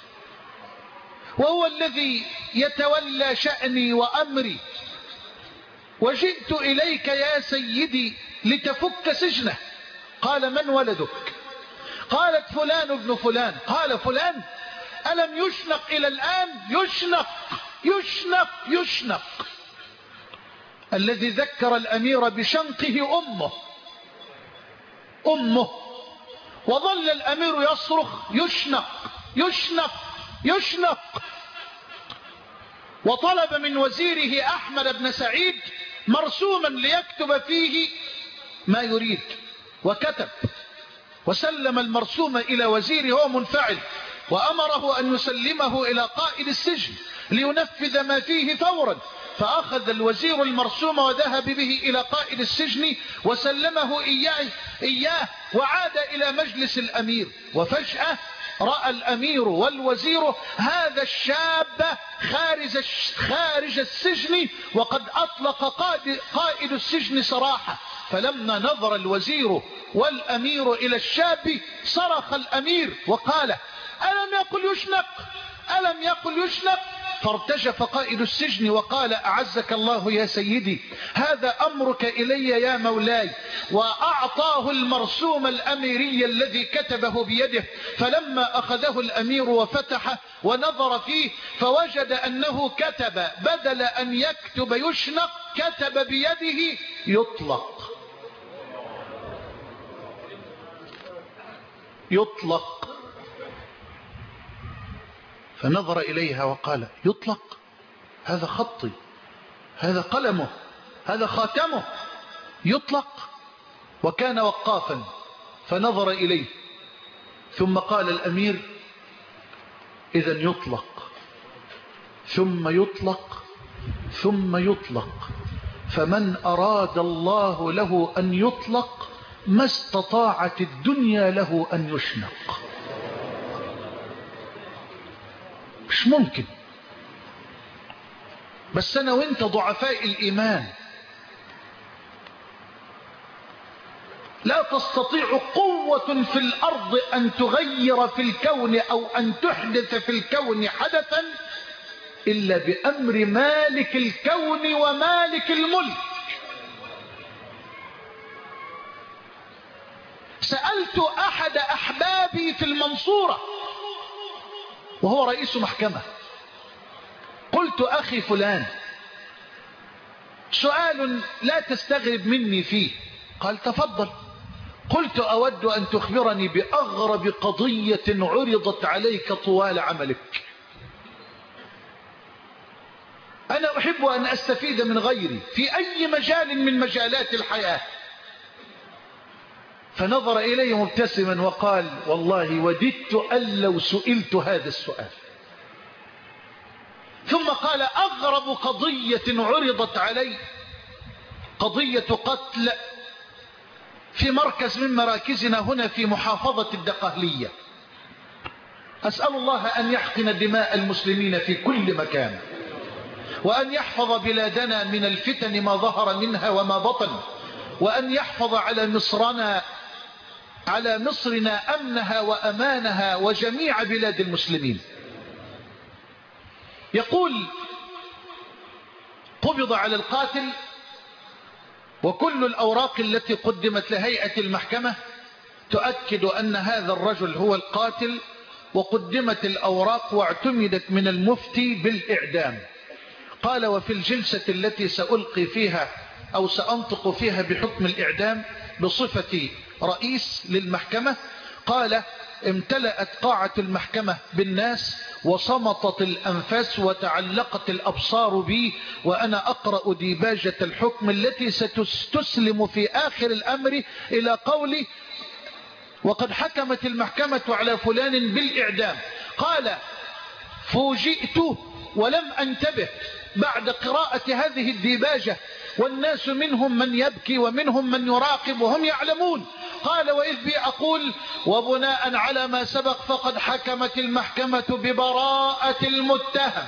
وهو الذي يتولى شأني وأمري، وجئت إليك يا سيدي لتفك سجنه. قال: من ولدك؟ قالت: فلان ابن فلان. قال: فلان ألم يشنق إلى الآن؟ يشنق يشنق يشنق. الذي ذكر الأمير بشنقه أمه أمه وظل الأمير يصرخ: يشنق يشنق يشنق. وطلب من وزيره أحمد بن سعيد مرسوما ليكتب فيه ما يريد، وكتب وسلم المرسوم إلى وزيره وهو منفعل، وأمره أن يسلمه إلى قائد السجن لينفذ ما فيه فورا. فأخذ الوزير المرسوم وذهب به إلى قائد السجن وسلمه إياه, إياه وعاد إلى مجلس الأمير. وفجأة رأى الأمير والوزير هذا الشاب خارج, خارج السجن وقد أطلق قائد, قائد السجن سراحه. فلما نظر الوزير والأمير إلى الشاب صرخ الأمير وقال: ألم يقل يشنق؟ ألم يقل يشنق؟ فارتجف قائد السجن وقال: أعزك الله يا سيدي، هذا أمرك إلي يا مولاي. وأعطاه المرسوم الأميري الذي كتبه بيده. فلما أخذه الأمير وفتحه ونظر فيه فوجد أنه كتب بدل أن يكتب يشنق كتب بيده يطلق يطلق. فنظر إليها وقال: يطلق؟ هذا خطي، هذا قلمه، هذا خاتمه، يطلق؟ وكان وقافا فنظر إليه ثم قال الأمير: إذن يطلق ثم يطلق ثم يطلق، فمن أراد الله له أن يطلق ما استطاعت الدنيا له أن يشنق. مش ممكن. بس أنا وإنت ضعفاء الإيمان لا تستطيع قوة في الأرض أن تغير في الكون أو أن تحدث في الكون حدثا إلا بأمر مالك الكون ومالك الملك. سألت أحد أحبابي في المنصورة وهو رئيس محكمة، قلت: أخي فلان، سؤال لا تستغرب مني فيه. قال: تفضل. قلت: أود أن تخبرني بأغرب قضية عرضت عليك طوال عملك. أنا أحب أن أستفيد من غيري في أي مجال من مجالات الحياة. فنظر إلي مبتسما وقال: والله وددت أن لو سئلت هذا السؤال. ثم قال: أغرب قضية عرضت علي قضية قتل في مركز من مراكزنا هنا في محافظة الدقهلية. أسأل الله أن يحقن دماء المسلمين في كل مكان، وأن يحفظ بلادنا من الفتن ما ظهر منها وما بطن، وأن يحفظ على مصرنا على مصرنا أمنها وأمانها وجميع بلاد المسلمين. يقول: قبض على القاتل، وكل الأوراق التي قدمت لهيئة المحكمة تؤكد أن هذا الرجل هو القاتل، وقدمت الأوراق واعتمدت من المفتي بالإعدام. قال: وفي الجلسة التي سألقي فيها أو سأنطق فيها بحكم الإعدام بصفتي رئيس للمحكمة، قال: امتلأت قاعة المحكمة بالناس وصمتت الأنفاس وتعلقت الأبصار بي وأنا أقرأ ديباجة الحكم التي ستسلم في آخر الأمر إلى قولي: وقد حكمت المحكمة على فلان بالإعدام. قال: فوجئت ولم أنتبه بعد قراءة هذه الديباجة، والناس منهم من يبكي ومنهم من يراقب وهم يعلمون. قال: وإذ بي أقول: وبناء على ما سبق فقد حكمت المحكمة ببراءة المتهم.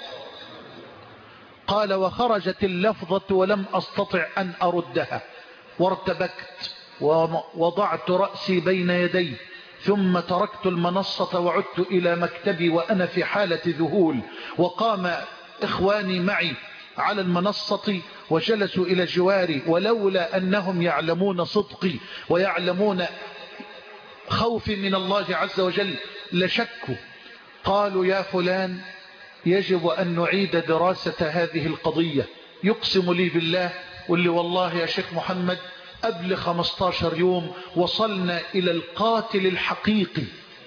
قال: وخرجت اللفظة ولم أستطع أن أردها، وارتبكت ووضعت رأسي بين يدي، ثم تركت المنصة وعدت إلى مكتبي وأنا في حالة ذهول. وقام إخواني معي على المنصة وجلسوا إلى جواري، ولولا أنهم يعلمون صدقي ويعلمون خوفي من الله عز وجل لشكوا. قالوا: يا فلان، يجب أن نعيد دراسة هذه القضية. يقسم لي بالله واللي والله يا شيخ محمد قبل خمستاشر يوم وصلنا إلى القاتل الحقيقي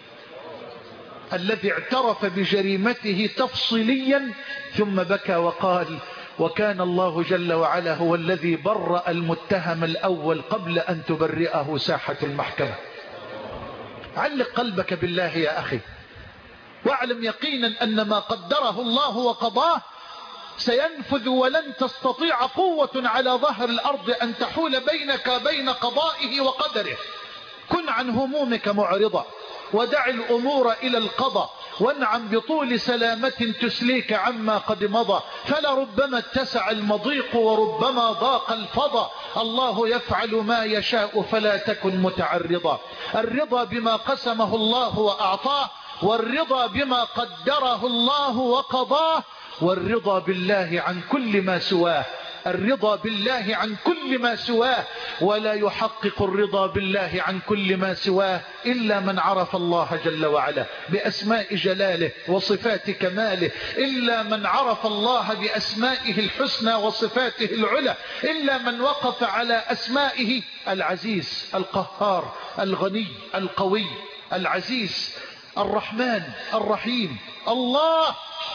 الذي اعترف بجريمته تفصيليا، ثم بكى وقال: وكان الله جل وعلا هو الذي برأ المتهم الأول قبل أن تبرئه ساحة المحكمة. علق قلبك بالله يا أخي، واعلم يقينا أن ما قدره الله وقضاه سينفذ، ولن تستطيع قوة على ظهر الأرض أن تحول بينك وبين قضائه وقدره. كن عن همومك معرضة، ودع الأمور إلى القضاء، وانعم بطول سلامة تسليك عما قد مضى، فلربما اتسع المضيق وربما ضاق الفضا. الله يفعل ما يشاء فلا تكن متعرضا. الرضا بما قسمه الله وأعطاه، والرضا بما قدره الله وقضاه، والرضا بالله عن كل ما سواه. الرضا بالله عن كل ما سواه، ولا يحقق الرضا بالله عن كل ما سواه إلا من عرف الله جل وعلا بأسماء جلاله وصفات كماله، إلا من عرف الله بأسمائه الحسنى وصفاته العلى، إلا من وقف على أسمائه العزيز القهار الغني القوي العزيز الرحمن الرحيم. الله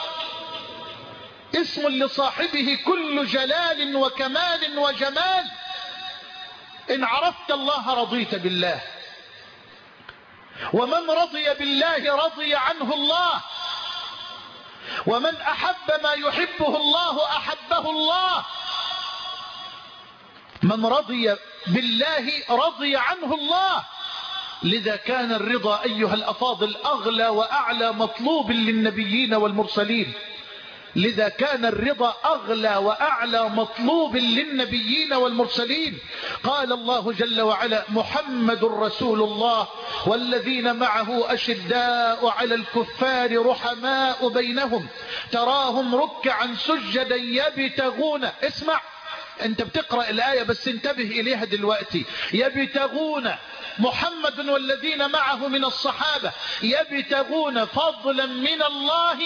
اسم لصاحبه كل جلال وكمال وجمال. إن عرفت الله رضيت بالله، ومن رضي بالله رضي عنه الله، ومن أحب ما يحبه الله أحبه الله. من رضي بالله رضي عنه الله. لذا كان الرضا أيها الأفاضل أغلى وأعلى مطلوب للنبيين والمرسلين. لذا كان الرضا أغلى وأعلى مطلوب للنبيين والمرسلين. قال الله جل وعلا: محمد رسول الله والذين معه أشداء على الكفار رحماء بينهم تراهم ركعا سجدا يبتغون. اسمع، انت بتقرأ الآية بس انتبه إليها دلوقتي. يبتغون، محمد والذين معه من الصحابة يبتغون فضلا من الله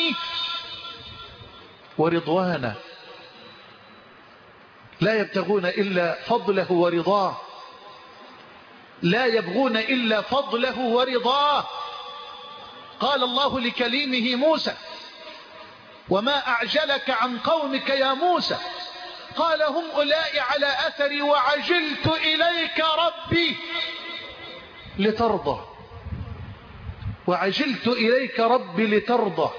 ورضوانا. لا يبتغون إلا فضله ورضاه، لا يبغون إلا فضله ورضاه. قال الله لكليمه موسى: وما أعجلك عن قومك يا موسى؟ قال: هم أولئك على أثري وعجلت إليك ربي لترضى. وعجلت إليك ربي لترضى.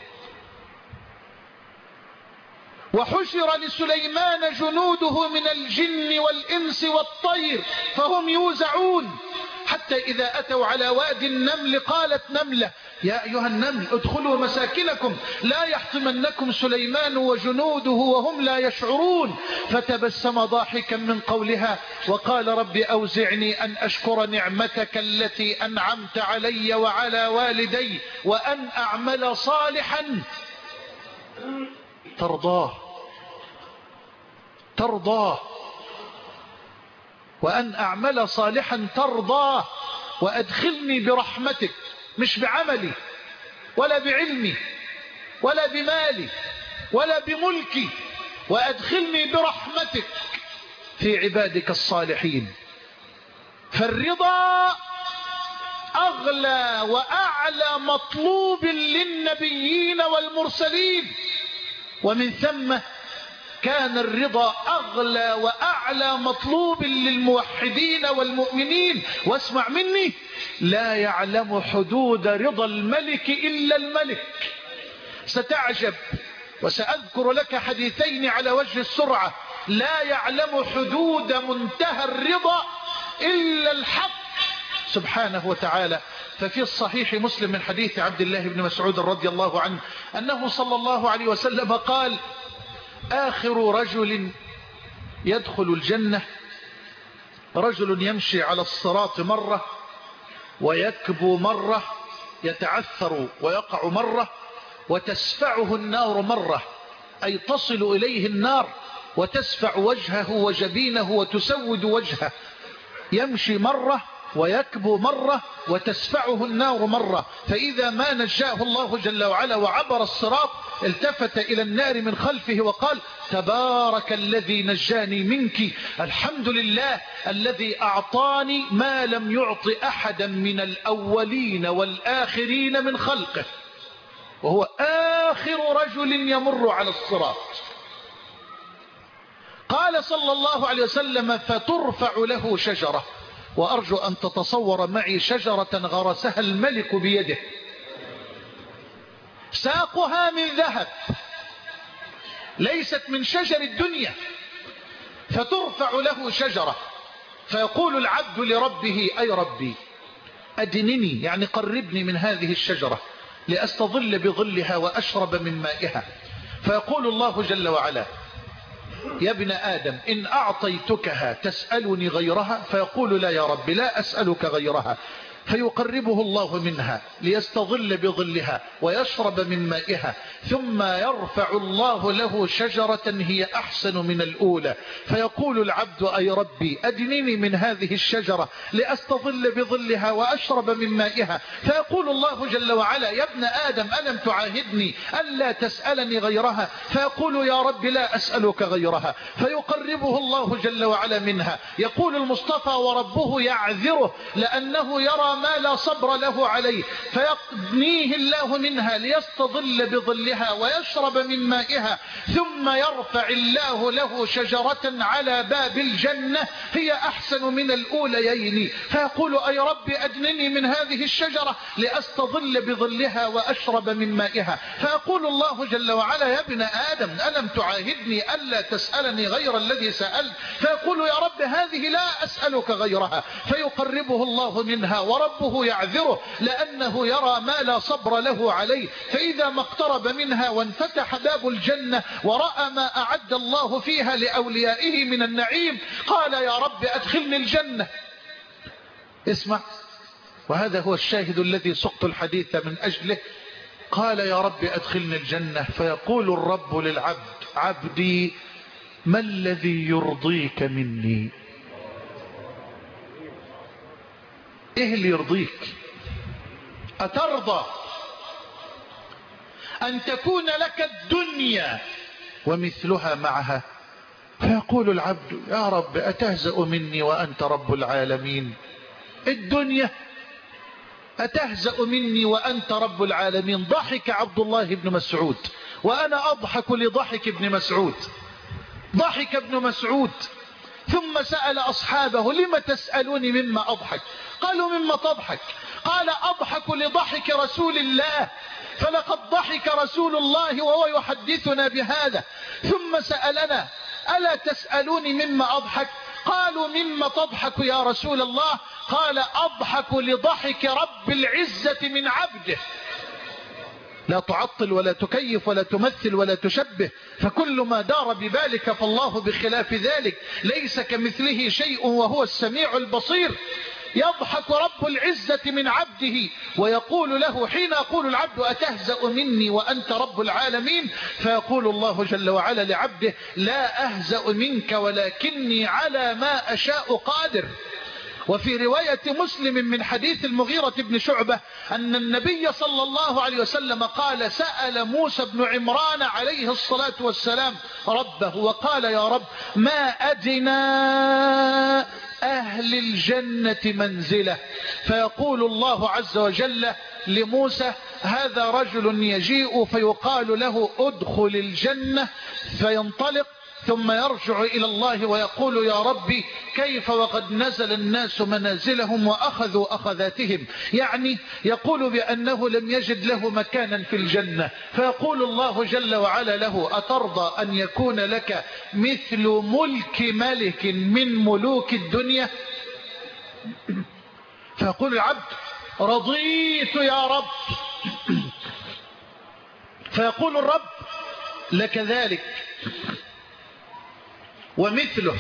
وحشر لسليمان جنوده من الجن والإنس والطير فهم يوزعون، حتى إذا أتوا على وادي النمل قالت نملة يا أيها النمل ادخلوا مساكنكم لا يحطمنكم سليمان وجنوده وهم لا يشعرون فتبسم ضاحكا من قولها وقال رب أوزعني أن أشكر نعمتك التي أنعمت علي وعلى والدي وأن أعمل صالحا ترضاه ترضاه وأن أعمل صالحا ترضاه وأدخلني برحمتك، مش بعملي ولا بعلمي ولا بمالي ولا بملكي، وأدخلني برحمتك في عبادك الصالحين. فالرضا أغلى وأعلى مطلوب للنبيين والمرسلين، ومن ثم كان الرضا أغلى وأعلى مطلوب للموحدين والمؤمنين. واسمع مني، لا يعلم حدود رضا الملك إلا الملك. ستعجب وسأذكر لك حديثين على وجه السرعة. لا يعلم حدود منتهى الرضا إلا الحق سبحانه وتعالى. ففي الصحيح مسلم من حديث عبد الله بن مسعود رضي الله عنه أنه صلى الله عليه وسلم قال: آخر رجل يدخل الجنة رجل يمشي على الصراط مرة ويكبو مرة، يتعثر ويقع مرة، وتسفعه النار مرة، أي تصل إليه النار وتسفع وجهه وجبينه وتسود وجهه. يمشي مرة ويكبو مرة وتسفعه النار مرة، فإذا ما نجاه الله جل وعلا وعبر الصراط التفت إلى النار من خلفه وقال: تبارك الذي نجاني منك، الحمد لله الذي أعطاني ما لم يعط أحدا من الأولين والآخرين من خلقه. وهو آخر رجل يمر على الصراط. قال صلى الله عليه وسلم: فترفع له شجرة، وأرجو أن تتصور معي شجرة غرسها الملك بيده، ساقها من ذهب ليست من شجر الدنيا، فترفع له شجرة، فيقول العبد لربه: أي ربي أدنني، يعني قربني من هذه الشجرة لأستظل بظلها وأشرب من مائها. فيقول الله جل وعلا: يا ابن آدم إن أعطيتكها تسألني غيرها؟ فيقول: لا يا رب، لا أسألك غيرها. فيقربه الله منها ليستظل بظلها ويشرب من مائها، ثم يرفع الله له شجرة هي أحسن من الأولى، فيقول العبد: أي ربي أدنني من هذه الشجرة لأستظل بظلها وأشرب من مائها. فيقول الله جل وعلا: يا ابن آدم ألم تعاهدني ألا تسألني غيرها؟ فيقول: يا رب لا أسألك غيرها. فيقربه الله جل وعلا منها. يقول المصطفى وربه يعذره لأنه يرى ما لا صبر له عليه، فيقنيه الله منها ليستظل بظلها ويشرب من مائها، ثم يرفع الله له شجرة على باب الجنة هي أحسن من الأوليين، فيقول: أي رب أدنني من هذه الشجرة لأستظل بظلها وأشرب من مائها. فيقول الله جل وعلا: يا ابن آدم ألم تعاهدني ألا تسألني غير الذي سألت؟ فيقول: يا رب هذه لا أسألك غيرها. فيقربه الله منها وربه يعذره لأنه يرى ما لا صبر له عليه. فإذا ما اقترب منها وانفتح باب الجنة ورأى ما أعد الله فيها لأوليائه من النعيم، قال: يا رب أدخلني الجنة. اسمع، وهذا هو الشاهد الذي سقت الحديث من أجله. قال: يا رب أدخلني الجنة. فيقول الرب للعبد: عبدي ما الذي يرضيك مني؟ ايه اللي يرضيك؟ أترضى أن تكون لك الدنيا ومثلها معها؟ فيقول العبد: يا رب أتهزأ مني وأنت رب العالمين؟ الدنيا أتهزأ مني وأنت رب العالمين؟ ضحك عبد الله بن مسعود، وأنا أضحك لضحك ابن مسعود. ضحك ابن مسعود ثم سأل أصحابه: لم تسألوني مما أضحك؟ قالوا: مما تضحك؟ قال: أضحك لضحك رسول الله، فلقد ضحك رسول الله وهو يحدثنا بهذا. ثم سألنا: ألا تسألوني مما أضحك؟ قالوا: مما تضحك يا رسول الله؟ قال: أضحك لضحك رب العزة من عبده. لا تعطل ولا تكيف ولا تمثل ولا تشبه، فكل ما دار ببالك فالله بخلاف ذلك، ليس كمثله شيء وهو السميع البصير. يضحك رب العزة من عبده ويقول له حين يقول العبد أتهزأ مني وأنت رب العالمين، فيقول الله جل وعلا لعبده لا أهزأ منك ولكني على ما أشاء قادر. وفي رواية مسلم من حديث المغيرة بن شعبة أن النبي صلى الله عليه وسلم قال سأل موسى بن عمران عليه الصلاة والسلام ربه وقال يا رب ما أدنى أهل الجنة منزلة، فيقول الله عز وجل لموسى هذا رجل يجيء فيقال له ادخل الجنة فينطلق ثم يرجع إلى الله ويقول يا ربي كيف وقد نزل الناس منازلهم وأخذوا أخذاتهم، يعني يقول بأنه لم يجد له مكانا في الجنة، فيقول الله جل وعلا له أترضى أن يكون لك مثل ملك ملك من ملوك الدنيا؟ فيقول العبد رضيت يا رب، فيقول الرب لك ذلك ومثله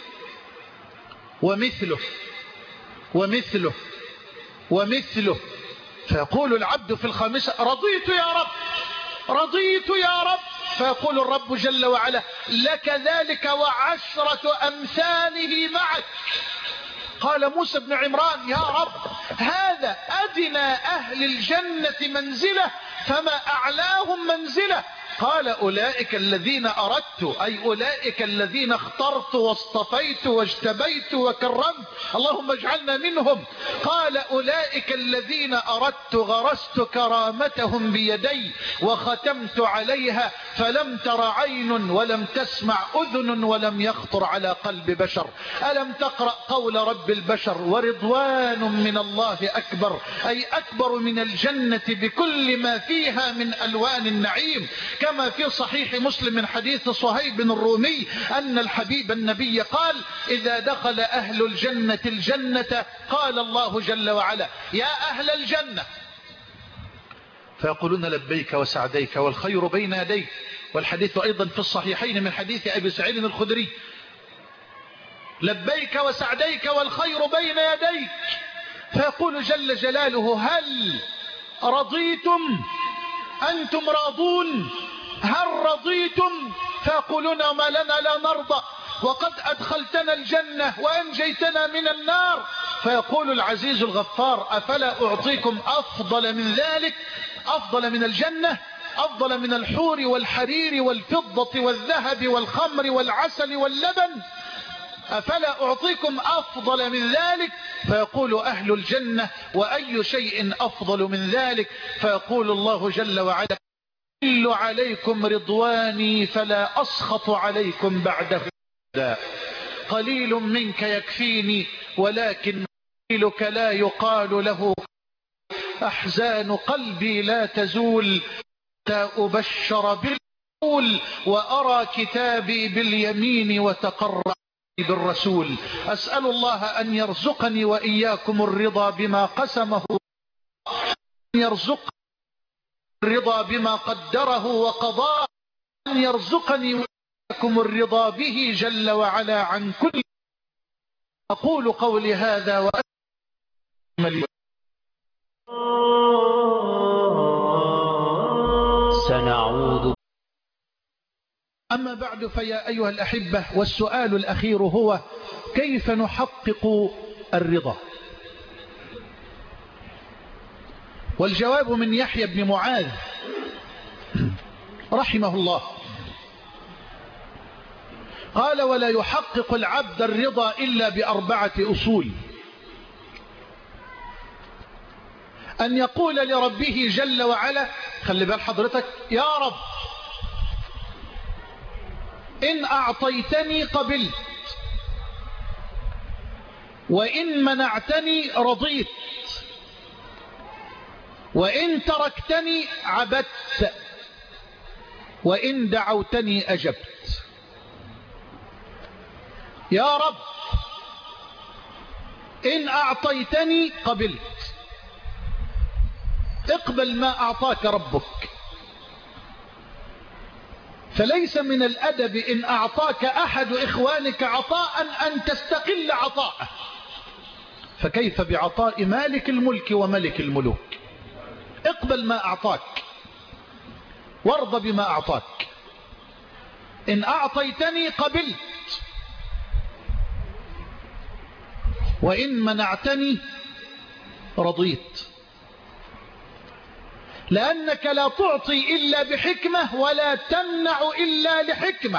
ومثله ومثله ومثله، فيقول العبد في الخامسة رضيت يا رب رضيت يا رب، فيقول الرب جل وعلا لك ذلك وعشرة أمثاله معك. قال موسى بن عمران يا رب هذا أدنى أهل الجنة منزلة فما أعلاهم منزلة. قال أولئك الذين أردت، أي أولئك الذين اخترت واصطفيت واجتبيت وكرمت، اللهم اجعلنا منهم. قال أولئك الذين أردت غرست كرامتهم بيدي وختمت عليها فلم تر عين ولم تسمع أذن ولم يخطر على قلب بشر. ألم تقرأ قول رب البشر ورضوان من الله أكبر، أي أكبر من الجنة بكل ما فيها من ألوان النعيم. كما في صحيح مسلم من حديث صهيب الرومي أن الحبيب النبي قال إذا دخل أهل الجنة الجنة قال الله جل وعلا يا أهل الجنة، فيقولون لبيك وسعديك والخير بين يديك. والحديث أيضا في الصحيحين من حديث أبي سعيد الخدري لبيك وسعديك والخير بين يديك، فيقول جل جلاله هل رضيتم؟ أنتم راضون؟ هل رضيتم؟ فيقولون ما لنا لا نرضى وقد أدخلتنا الجنة وأنجيتنا من النار. فيقول العزيز الغفار أفلا أعطيكم أفضل من ذلك، أفضل من الجنة، أفضل من الحور والحرير والفضة والذهب والخمر والعسل واللبن، أفلا أعطيكم أفضل من ذلك؟ فيقول أهل الجنة وأي شيء أفضل من ذلك؟ فيقول الله جل وعلا أحل عليكم رضواني فلا أسخط عليكم بعده، قليل منك يكفيني ولكن قليلك لا يقال له، أحزان قلبي لا تزول حتى أبشر بالقول وأرى كتابي باليمين وتقرأ بالرسول. أسأل الله أن يرزقني وإياكم الرضا بما قسمه، أن يرزقني الرضا بما قدره وقضاه، أن يرزقني وإياكم الرضا به جل وعلا عن كل. أقول قولي هذا وأسأل. سنعود. أما بعد فيا أيها الأحبة، والسؤال الأخير هو كيف نحقق الرضا؟ والجواب من يحيى بن معاذ رحمه الله قال ولا يحقق العبد الرضا إلا بأربعة أصول: أن يقول لربه جل وعلا، خلي بال حضرتك، يا رب إن أعطيتني قبلت وإن منعتني رضيت وإن تركتني عبدت وإن دعوتني أجبت. يا رب إن أعطيتني قبلت، اقبل ما أعطاك ربك، فليس من الأدب إن أعطاك أحد إخوانك عطاء أن تستقل عطاءه، فكيف بعطاء مالك الملك وملك الملوك؟ اقبل ما أعطاك وارض بما أعطاك. إن أعطيتني قبلت، وإن منعتني رضيت، لأنك لا تعطي إلا بحكمة ولا تمنع إلا لحكمة.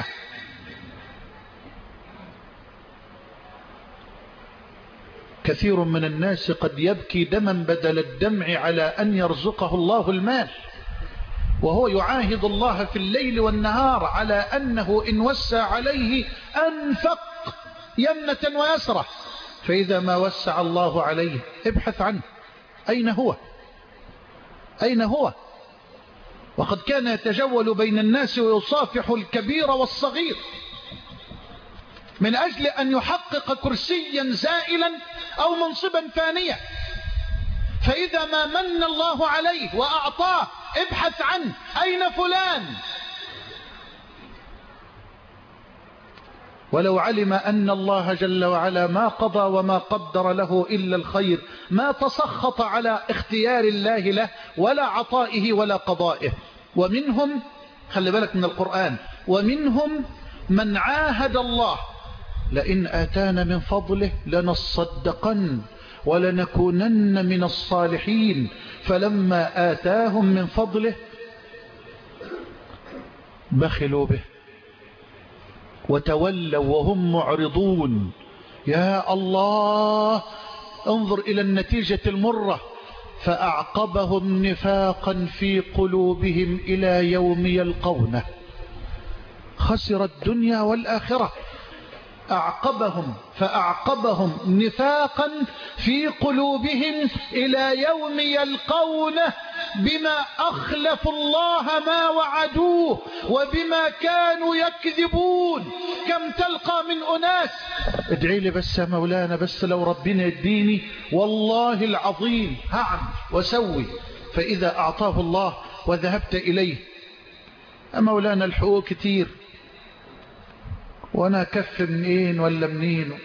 كثير من الناس قد يبكي دما بدل الدمع على أن يرزقه الله المال، وهو يعاهد الله في الليل والنهار على أنه إن وسع عليه أنفق يمنة ويسرة، فإذا ما وسع الله عليه ابحث عنه، أين هو؟ أين هو؟ وقد كان يتجول بين الناس ويصافح الكبير والصغير من أجل أن يحقق كرسيا زائلا أو منصبا فانيا، فإذا ما من الله عليه وأعطاه ابحث عنه، أين فلان؟ ولو علم أن الله جل وعلا ما قضى وما قدر له إلا الخير ما تسخط على اختيار الله له ولا عطائه ولا قضائه. ومنهم، خلي بالك من القرآن، ومنهم من عاهد الله لئن آتانا من فضله لنصدقن ولنكونن من الصالحين فلما آتاهم من فضله بخلوا به وتولوا وهم معرضون. يا الله، انظر إلى النتيجة المرة، فأعقبهم نفاقا في قلوبهم إلى يوم يلقونه، خسر الدنيا والآخرة. أعقبهم فأعقبهم نفاقا في قلوبهم إلى يوم يلقونه بما أخلفوا الله ما وعدوه وبما كانوا يكذبون. كم تلقى من أناس ادعي لي بس يا مولانا، بس لو ربنا يديني والله العظيم هعمل وسوي، فإذا أعطاه الله وذهبت إليه مولانا الحقوق كتير وانا كف منين ولا منين،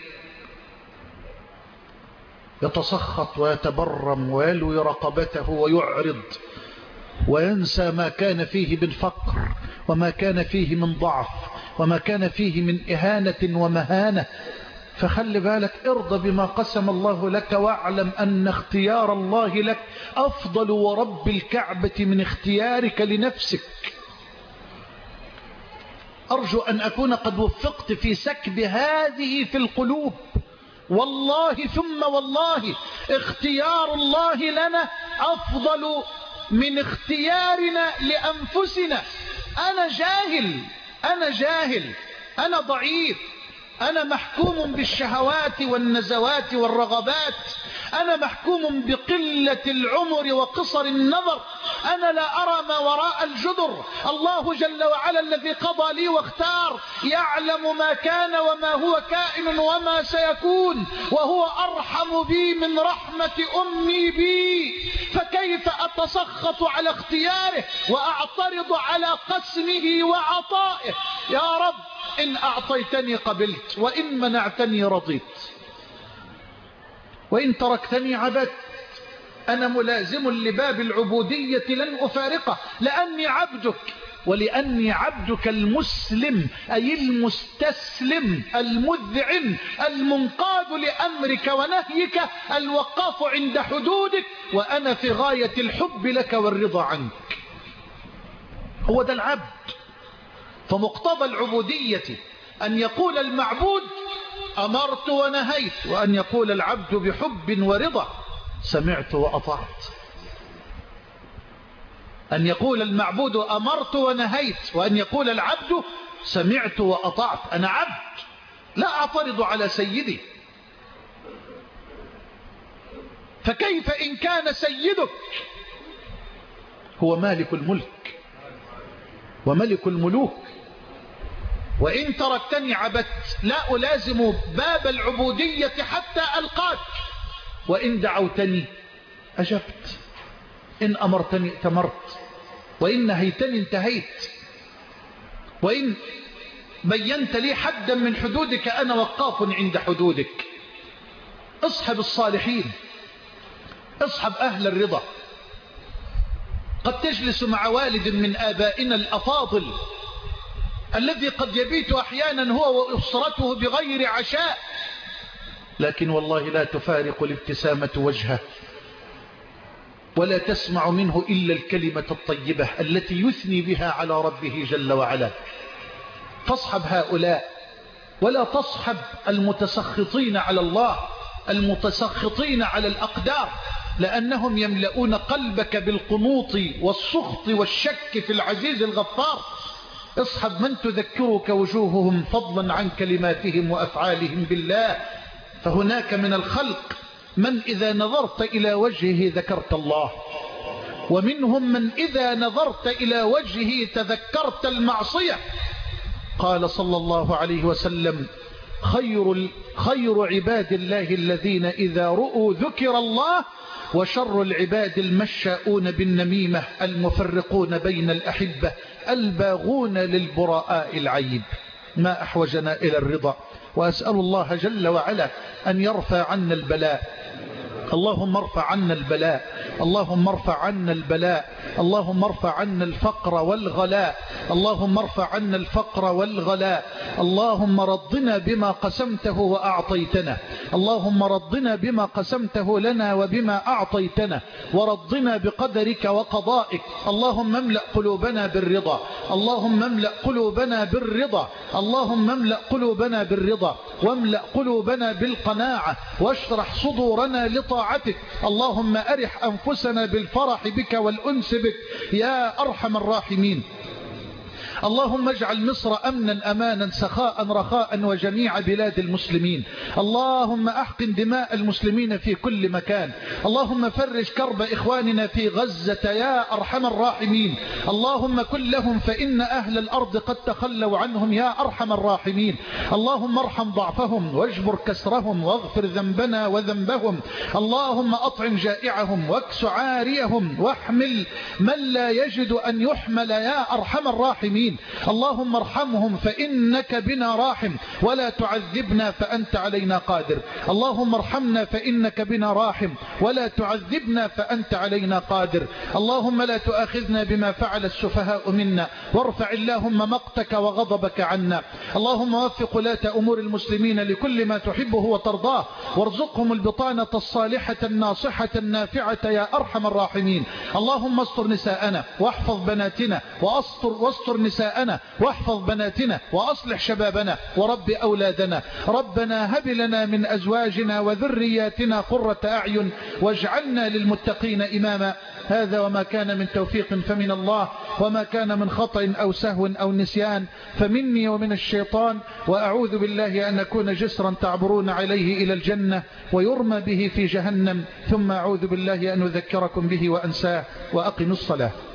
يتسخط ويتبرم ويلوي رقبته ويعرض وينسى ما كان فيه من فقر وما كان فيه من ضعف وما كان فيه من إهانة ومهانة. فخلي بالك، ارضى بما قسم الله لك، واعلم أن اختيار الله لك أفضل ورب الكعبة من اختيارك لنفسك. أرجو أن أكون قد وفقت في سكب هذه في القلوب. والله ثم والله اختيار الله لنا أفضل من اختيارنا لأنفسنا. أنا جاهل، أنا جاهل، أنا ضعيف، أنا محكوم بالشهوات والنزوات والرغبات، أنا محكوم بقلة العمر وقصر النظر، أنا لا أرى ما وراء الجدر. الله جل وعلا الذي قضى لي واختار يعلم ما كان وما هو كائن وما سيكون، وهو أرحم بي من رحمة أمي بي، فكيف أتسخط على اختياره وأعترض على قسمه وعطائه؟ يا رب إن أعطيتني قبلت، وإن منعتني رضيت، وإن تركتني عبدت. أنا ملازم لباب العبودية لن أفارقه، لأني عبدك، ولأني عبدك المسلم أي المستسلم المذعن المنقاد لأمرك ونهيك الوقاف عند حدودك، وأنا في غاية الحب لك والرضا عنك. هو ده العبد. فمقتضى العبودية أن يقول المعبود أمرت ونهيت، وأن يقول العبد بحب ورضا سمعت وأطعت. أن يقول المعبود أمرت ونهيت، وأن يقول العبد سمعت وأطعت. أنا عبد لا أعترض على سيدي. فكيف إن كان سيدك هو مالك الملك وملك الملوك؟ وإن تركتني عبدت، لا ألازم باب العبودية حتى ألقاك، وإن دعوتني أجبت، إن أمرتني ائتمرت، وإن نهيتني انتهيت. وإن بينت لي حدا من حدودك أنا وقاف عند حدودك. اصحب الصالحين، اصحب أهل الرضا. قد تجلس مع والد من آبائنا الأفاضل الذي قد يبيت أحيانا هو وأسرته بغير عشاء، لكن والله لا تفارق الابتسامة وجهه، ولا تسمع منه إلا الكلمة الطيبة التي يثني بها على ربه جل وعلا. فاصحب هؤلاء، ولا تصحب المتسخطين على الله، المتسخطين على الأقدار، لأنهم يملؤون قلبك بالقنوط والسخط والشك في العزيز الغفار. اصحب من تذكرك وجوههم فضلا عن كلماتهم وأفعالهم بالله، فهناك من الخلق من إذا نظرت إلى وجهه ذكرت الله، ومنهم من إذا نظرت إلى وجهه تذكرت المعصية. قال صلى الله عليه وسلم: خير, خير عباد الله الذين إذا رؤوا ذكر الله، وشر العباد المشاؤون بالنميمة المفرقون بين الأحبة الباغون للبراء العيب. ما أحوجنا إلى الرضا، وأسأل الله جل وعلا أن يرفع عنا البلاء. اللهم ارفع عنا البلاء، اللهم ارفع عنا البلاء، اللهم ارفع عنا الفقر والغلاء، اللهم ارفع عنا الفقر والغلاء. اللهم رضنا بما قسمته وأعطيتنا، اللهم رضنا بما قسمته لنا وبما أعطيتنا، ورضنا بقدرك وقضائك. اللهم املأ قلوبنا بالرضا، اللهم املأ قلوبنا بالرضا، اللهم املأ قلوبنا بالرضا، واملأ قلوبنا بالقناعة، واشرح صدورنا لطاعتك. اللهم أرح أنفسنا بالفرح بك والأنس بك يا أرحم الراحمين. اللهم اجعل مصر أمنا أمانا سخاء رخاء وجميع بلاد المسلمين. اللهم أحقن دماء المسلمين في كل مكان. اللهم فرج كرب إخواننا في غزة يا أرحم الراحمين. اللهم كن لهم فإن أهل الأرض قد تخلوا عنهم يا أرحم الراحمين. اللهم ارحم ضعفهم واجبر كسرهم واغفر ذنبنا وذنبهم. اللهم أطعم جائعهم واكس عاريهم واحمل من لا يجد أن يحمل يا أرحم الراحمين. اللهم ارحمهم فإنك بنا راحم، ولا تعذبنا فأنت علينا قادر. اللهم ارحمنا فإنك بنا راحم، ولا تعذبنا فأنت علينا قادر. اللهم لا تؤاخذنا بما فعل السفهاء منا، وارفع اللهم مقتك وغضبك عنا. اللهم وفق ولاة أمور المسلمين لكل ما تحبه وترضاه، وارزقهم البطانة الصالحة الناصحة النافعة يا أرحم الراحمين. اللهم استر نساءنا واحفظ بناتنا، واستر واستر نساءنا واحفظ بناتنا، وأصلح شبابنا ورب أولادنا. ربنا هب لنا من أزواجنا وذرياتنا قرة أعين واجعلنا للمتقين إماما. هذا وما كان من توفيق فمن الله، وما كان من خطأ أو سهو أو نسيان فمني ومن الشيطان، وأعوذ بالله أن أكون جسرا تعبرون عليه إلى الجنة ويرمى به في جهنم، ثم أعوذ بالله أن أذكركم به وأنساه. وأقم الصلاة.